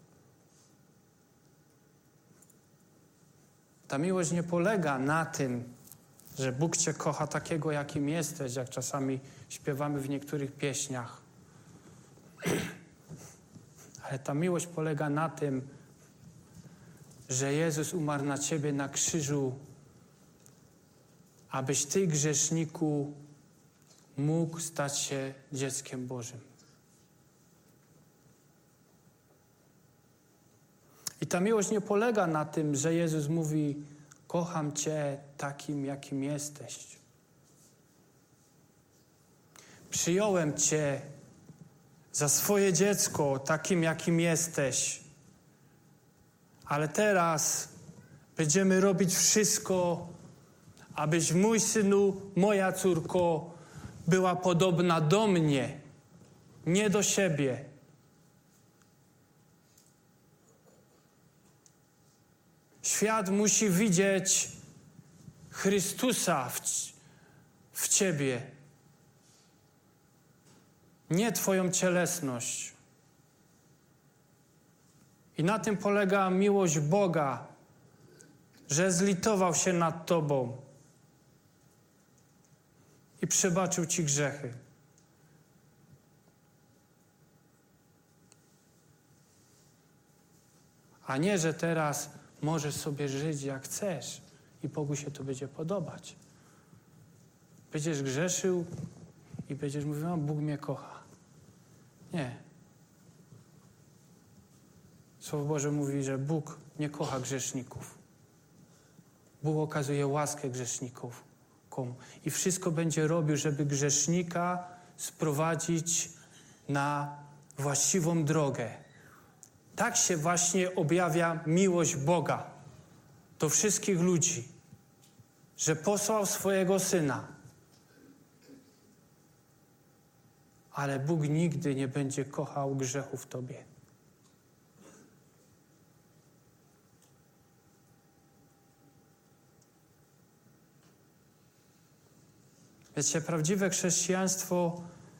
Ta miłość nie polega na tym, że Bóg Cię kocha takiego, jakim jesteś, jak czasami śpiewamy w niektórych pieśniach. Ale ta miłość polega na tym, że Jezus umarł na Ciebie na krzyżu, abyś Ty, grzeszniku, mógł stać się dzieckiem Bożym. I ta miłość nie polega na tym, że Jezus mówi: kocham Cię takim, jakim jesteś. Przyjąłem Cię za swoje dziecko, takim, jakim jesteś. Ale teraz będziemy robić wszystko, abyś, mój synu, moja córko, była podobna do mnie, nie do siebie. Świat musi widzieć Chrystusa w, w Ciebie. Nie Twoją cielesność. I na tym polega miłość Boga, że zlitował się nad Tobą i przebaczył Ci grzechy. A nie, że teraz możesz sobie żyć jak chcesz i Bogu się to będzie podobać. Będziesz grzeszył i będziesz mówił: a Bóg mnie kocha. Nie. Słowo Boże mówi, że Bóg nie kocha grzeszników. Bóg okazuje łaskę grzesznikom i wszystko będzie robił, żeby grzesznika sprowadzić na właściwą drogę. Tak się właśnie objawia miłość Boga do wszystkich ludzi, że posłał swojego Syna. Ale Bóg nigdy nie będzie kochał grzechu w tobie. Wiecie, prawdziwe chrześcijaństwo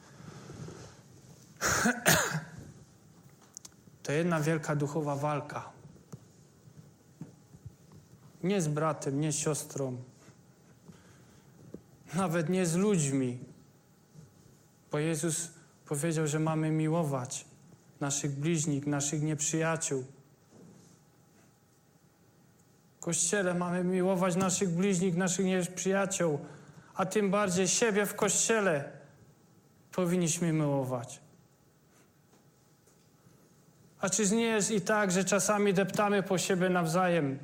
to jedna wielka duchowa walka. Nie z bratem, nie z siostrą, nawet nie z ludźmi. Bo Jezus powiedział, że mamy miłować naszych bliźnich, naszych nieprzyjaciół. W Kościele mamy miłować naszych bliźnich, naszych nieprzyjaciół, a tym bardziej siebie w Kościele powinniśmy miłować. A czy nie jest i tak, że czasami deptamy po siebie nawzajem?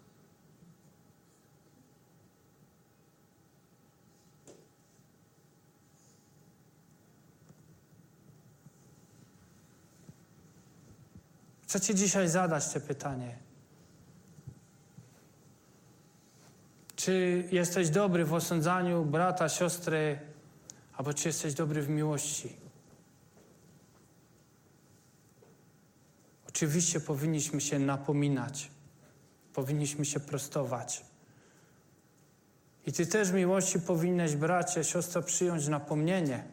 Chcę ci dzisiaj zadać te pytanie. Czy jesteś dobry w osądzaniu brata, siostry, albo czy jesteś dobry w miłości? Oczywiście powinniśmy się napominać. Powinniśmy się prostować. I ty też w miłości powinnaś, bracie, siostro, przyjąć napomnienie.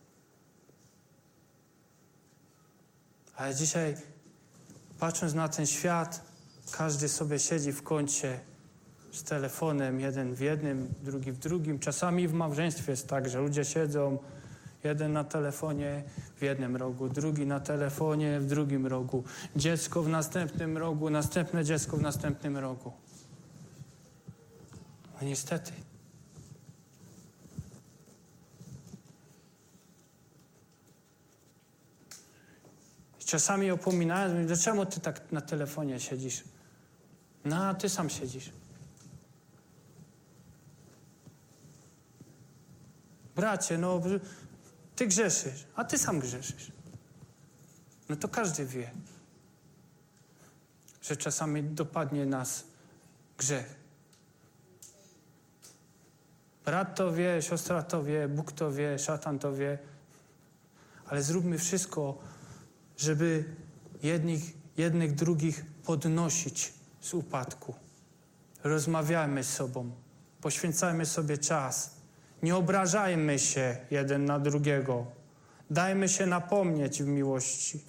Ale dzisiaj, patrząc na ten świat, każdy sobie siedzi w kącie z telefonem, jeden w jednym, drugi w drugim. Czasami w małżeństwie jest tak, że ludzie siedzą, jeden na telefonie w jednym rogu, drugi na telefonie w drugim rogu, dziecko w następnym rogu, następne dziecko w następnym rogu. No niestety. Czasami opominając mnie, dlaczego ty tak na telefonie siedzisz? No, a ty sam siedzisz. Bracie, no, ty grzeszysz, a ty sam grzeszysz. No to każdy wie, że czasami dopadnie nas grzech. Brat to wie, siostra to wie, Bóg to wie, szatan to wie, ale zróbmy wszystko, żeby jednych, jednych drugich podnosić z upadku. Rozmawiajmy z sobą, poświęcajmy sobie czas. Nie obrażajmy się jeden na drugiego. Dajmy się napomnieć w miłości.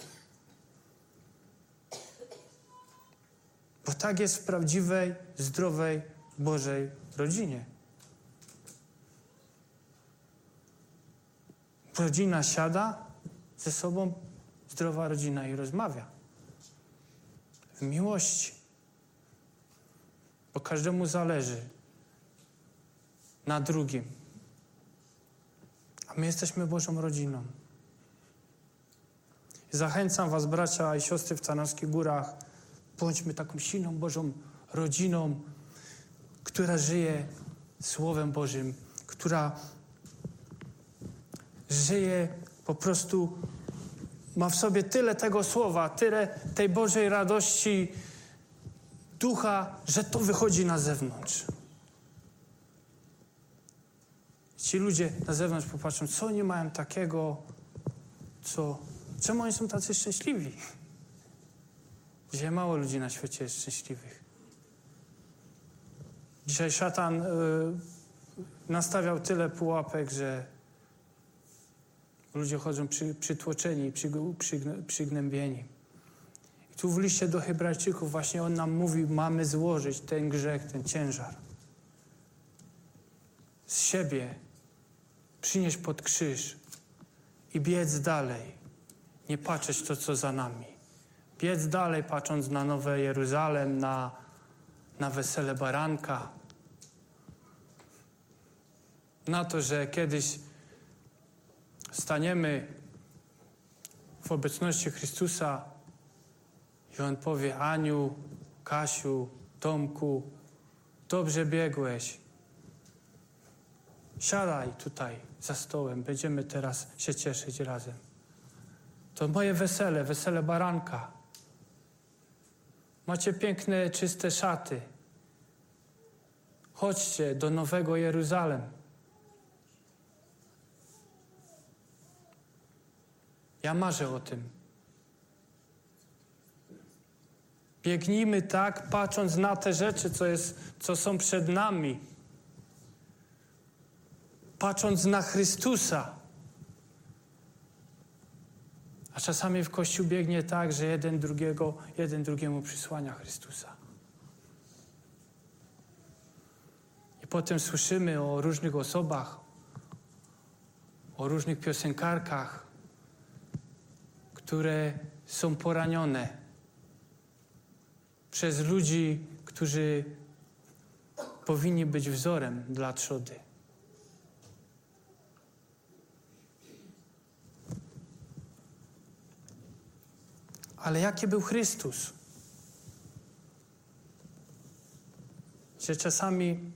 Bo tak jest w prawdziwej, zdrowej, Bożej rodzinie. Rodzina siada ze sobą, zdrowa rodzina i rozmawia. W miłości. Bo każdemu zależy na drugim. A my jesteśmy Bożą rodziną. Zachęcam was, bracia i siostry w Tarnowskich Górach, bądźmy taką silną Bożą rodziną, która żyje Słowem Bożym, która żyje po prostu, ma w sobie tyle tego Słowa, tyle tej Bożej radości, ducha, że to wychodzi na zewnątrz. Ci ludzie na zewnątrz popatrzą, co oni mają takiego, co... Czemu oni są tacy szczęśliwi? Dzisiaj mało ludzi na świecie jest szczęśliwych. Dzisiaj szatan y, nastawiał tyle pułapek, że ludzie chodzą przy, przytłoczeni, przy, przy, przygnębieni. I tu w liście do Hebrajczyków właśnie on nam mówi, mamy złożyć ten grzech, ten ciężar z siebie, przynieść pod krzyż i biec dalej. Nie patrzeć to, co za nami. Biec dalej, patrząc na Nowe Jeruzalem, na, na wesele baranka. Na to, że kiedyś staniemy w obecności Chrystusa i On powie, Aniu, Kasiu, Tomku, dobrze biegłeś. Siadaj tutaj za stołem, będziemy teraz się cieszyć razem. To moje wesele, wesele baranka. Macie piękne, czyste szaty. Chodźcie do Nowego Jeruzalem. Ja marzę o tym. Biegnijmy tak, patrząc na te rzeczy, co, jest, co są przed nami. Patrząc na Chrystusa. A czasami w Kościół biegnie tak, że jeden drugiego, jeden drugiemu przysłania Chrystusa. I potem słyszymy o różnych osobach, o różnych piosenkarkach, które są poranione przez ludzi, którzy powinni być wzorem dla trzody. Ale jaki był Chrystus? Że czasami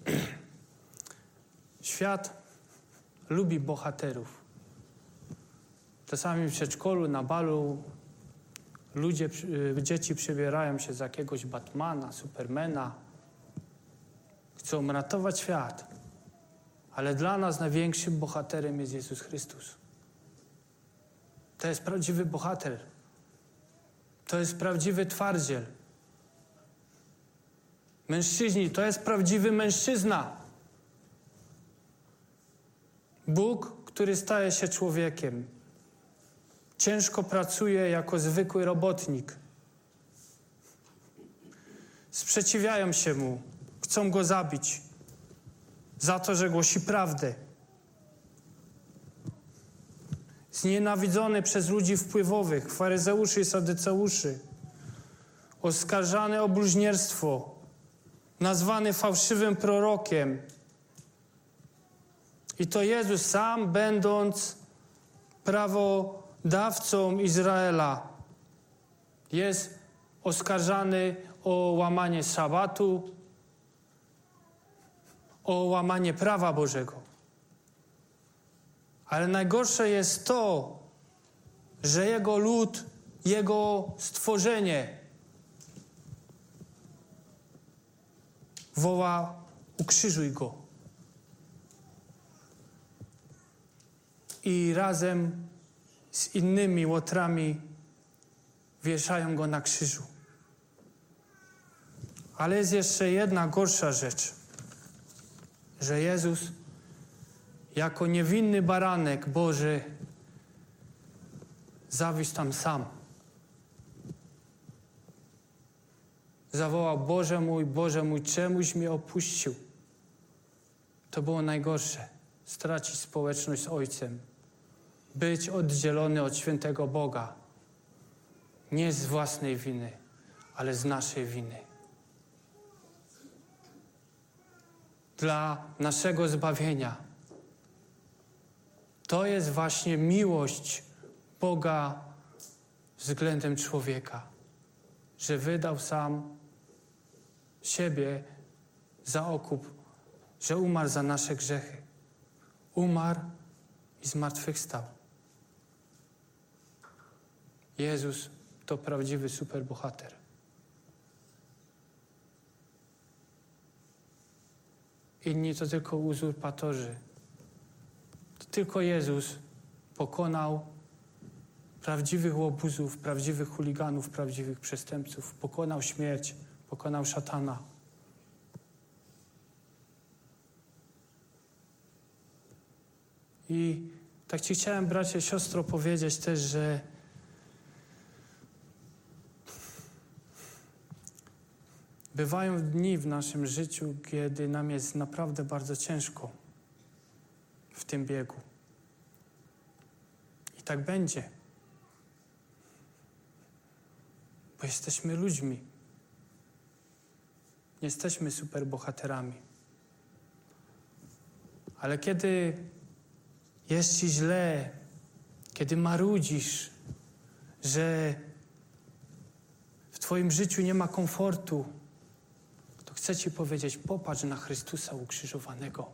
świat lubi bohaterów. Czasami w przedszkolu, na balu ludzie, dzieci przebierają się za jakiegoś Batmana, Supermana. Chcą ratować świat. Ale dla nas największym bohaterem jest Jezus Chrystus. To jest prawdziwy bohater. To jest prawdziwy twardziel. Mężczyźni, to jest prawdziwy mężczyzna. Bóg, który staje się człowiekiem. Ciężko pracuje jako zwykły robotnik. Sprzeciwiają się mu. Chcą go zabić. Za to, że głosi prawdę. Znienawidzony przez ludzi wpływowych, faryzeuszy i sadyceuszy. Oskarżany o bluźnierstwo. Nazwany fałszywym prorokiem. I to Jezus sam, będąc prawodawcą Izraela, jest oskarżany o łamanie szabatu, o łamanie prawa Bożego. Ale najgorsze jest to, że Jego lud, Jego stworzenie woła: ukrzyżuj Go. I razem z innymi łotrami wieszają Go na krzyżu. Ale jest jeszcze jedna gorsza rzecz, że Jezus jako niewinny baranek Boży zawisł tam sam. Zawołał: Boże mój, Boże mój, czemuś mnie opuścił. To było najgorsze. Stracić społeczność z Ojcem. Być oddzielony od świętego Boga. Nie z własnej winy, ale z naszej winy. Dla naszego zbawienia. To jest właśnie miłość Boga względem człowieka. Że wydał sam siebie za okup, że umarł za nasze grzechy. Umarł i zmartwychwstał. Jezus to prawdziwy superbohater. Inni to tylko uzurpatorzy. To tylko Jezus pokonał prawdziwych łobuzów, prawdziwych chuliganów, prawdziwych przestępców. Pokonał śmierć, pokonał szatana. I tak ci chciałem, bracie, siostro, powiedzieć też, że bywają dni w naszym życiu, kiedy nam jest naprawdę bardzo ciężko w tym biegu. I tak będzie. Bo jesteśmy ludźmi. Nie jesteśmy superbohaterami. Ale kiedy jest ci źle, kiedy marudzisz, że w twoim życiu nie ma komfortu, Chcę ci powiedzieć, popatrz na Chrystusa ukrzyżowanego.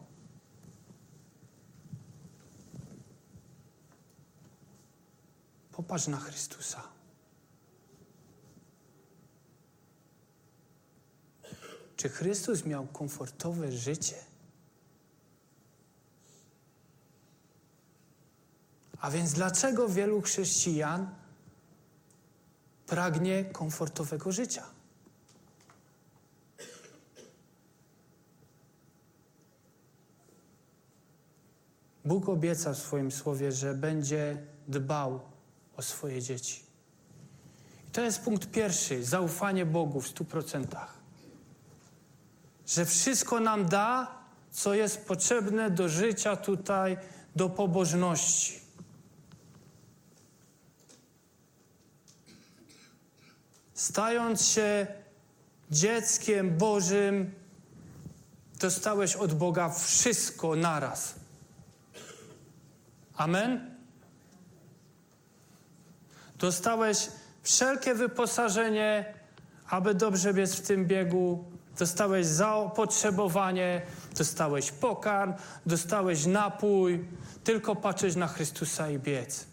Popatrz na Chrystusa. Czy Chrystus miał komfortowe życie? A więc dlaczego wielu chrześcijan pragnie komfortowego życia? Bóg obieca w swoim słowie, że będzie dbał o swoje dzieci. I to jest punkt pierwszy, zaufanie Bogu w stu procentach. Że wszystko nam da, co jest potrzebne do życia tutaj, do pobożności. Stając się dzieckiem Bożym, dostałeś od Boga wszystko naraz. Amen? Dostałeś wszelkie wyposażenie, aby dobrze biec w tym biegu. Dostałeś zapotrzebowanie, dostałeś pokarm, dostałeś napój. Tylko patrzeć na Chrystusa i biec.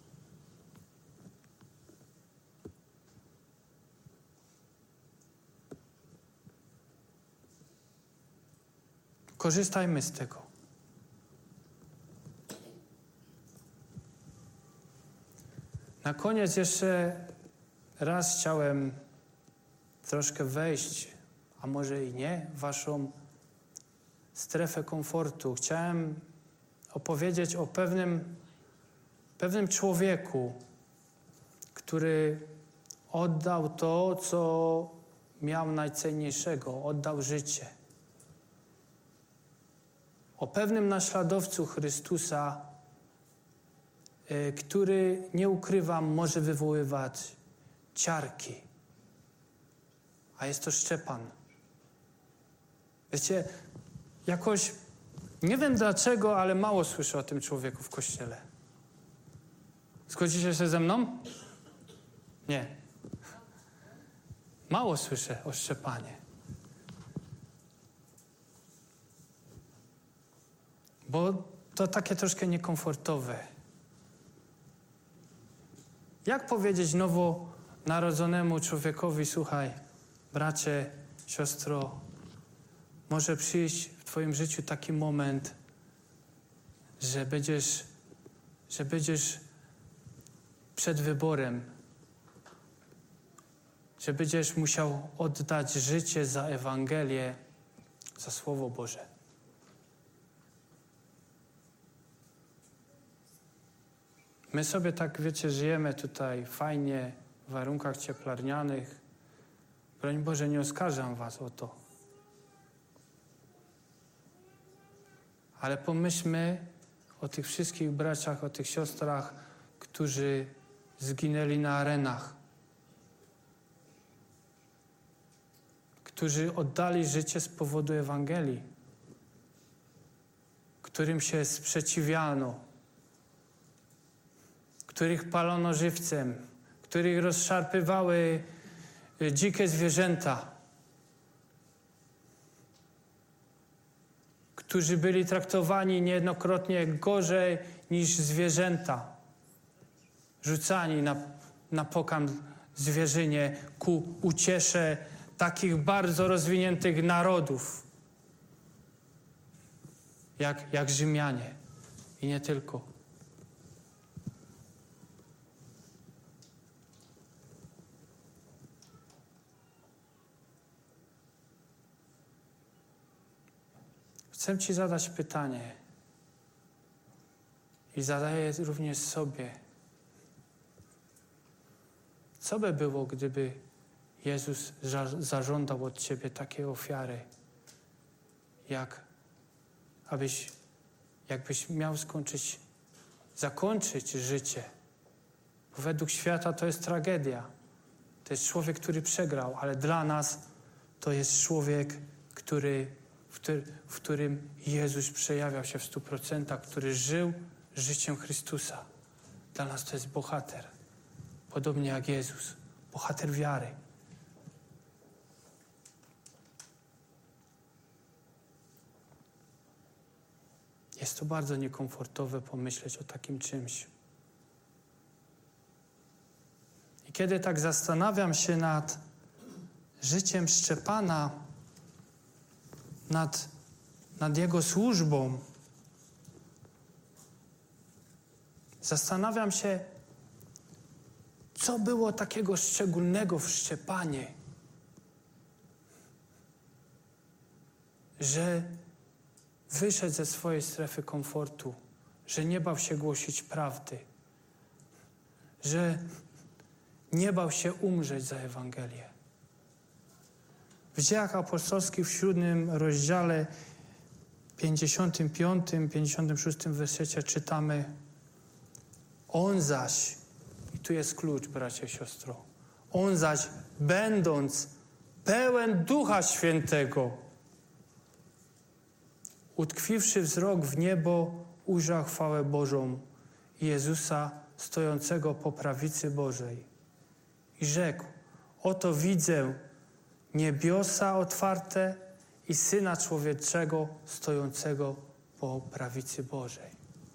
Korzystajmy z tego. Na koniec jeszcze raz chciałem troszkę wejść, a może i nie, w waszą strefę komfortu. Chciałem opowiedzieć o pewnym, pewnym człowieku, który oddał to, co miał najcenniejszego, oddał życie. O pewnym naśladowcu Chrystusa, y, który, nie ukrywam, może wywoływać ciarki. A jest to Szczepan. Wiecie, jakoś, nie wiem dlaczego, ale mało słyszę o tym człowieku w Kościele. Zgodzicie się ze mną? Nie. Mało słyszę o Szczepanie. Bo to takie troszkę niekomfortowe. Jak powiedzieć nowonarodzonemu człowiekowi, słuchaj, bracie, siostro, może przyjść w twoim życiu taki moment, że będziesz, że będziesz przed wyborem, że będziesz musiał oddać życie za Ewangelię, za Słowo Boże. My sobie tak, wiecie, żyjemy tutaj fajnie, w warunkach cieplarnianych. Broń Boże, nie oskarżam was o to. Ale pomyślmy o tych wszystkich braciach, o tych siostrach, którzy zginęli na arenach. Którzy oddali życie z powodu Ewangelii. Którym się sprzeciwiano. Których palono żywcem. Których rozszarpywały dzikie zwierzęta. Którzy byli traktowani niejednokrotnie gorzej niż zwierzęta. Rzucani na, na pokarm zwierzynie ku uciesze takich bardzo rozwiniętych narodów, jak, jak Rzymianie i nie tylko. Chcę ci zadać pytanie i zadaję również sobie. Co by było, gdyby Jezus za- zażądał od ciebie takiej ofiary, jak abyś, jakbyś miał skończyć, zakończyć życie? Bo według świata to jest tragedia. To jest człowiek, który przegrał, ale dla nas to jest człowiek, który W, który, w którym Jezus przejawiał się w stu procentach, który żył życiem Chrystusa. Dla nas to jest bohater. Podobnie jak Jezus. Bohater wiary. Jest to bardzo niekomfortowe pomyśleć o takim czymś. I kiedy tak zastanawiam się nad życiem Szczepana, nad, nad jego służbą, zastanawiam się, co było takiego szczególnego w Szczepanie, że wyszedł ze swojej strefy komfortu, że nie bał się głosić prawdy, że nie bał się umrzeć za Ewangelię. W Dziejach Apostolskich w siódmym rozdziale, pięćdziesiątym piątym, pięćdziesiątym szóstym wersecie czytamy: On zaś, i tu jest klucz, bracie i siostro, on zaś, będąc pełen Ducha Świętego, utkwiwszy wzrok w niebo, ujrzał chwałę Bożą i Jezusa stojącego po prawicy Bożej. I rzekł: oto widzę niebiosa otwarte i Syna Człowieczego stojącego po prawicy Bożej.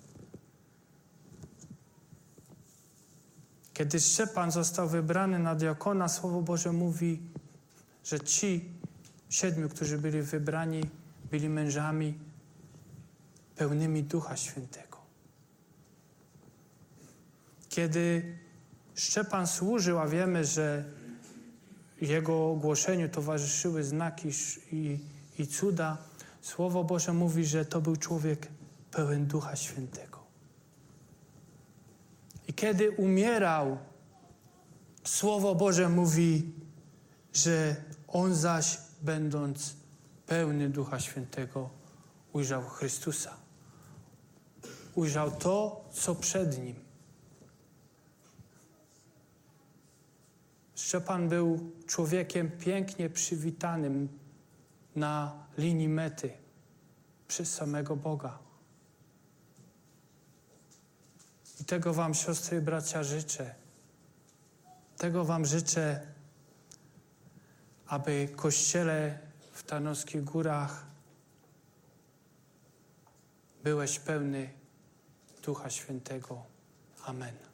Kiedy Szczepan został wybrany na diakona, Słowo Boże mówi, że ci siedmiu, którzy byli wybrani, byli mężami pełnymi Ducha Świętego. Kiedy Szczepan służył, a wiemy, że jego głoszeniu towarzyszyły znaki i, i cuda, Słowo Boże mówi, że to był człowiek pełen Ducha Świętego. I kiedy umierał, Słowo Boże mówi, że on zaś, będąc pełny Ducha Świętego, ujrzał Chrystusa. Ujrzał to, co przed nim. Szczepan był człowiekiem pięknie przywitanym na linii mety przez samego Boga. I tego wam, siostry i bracia, życzę. Tego wam życzę, aby Kościele w Tarnowskich Górach byłeś pełny Ducha Świętego. Amen.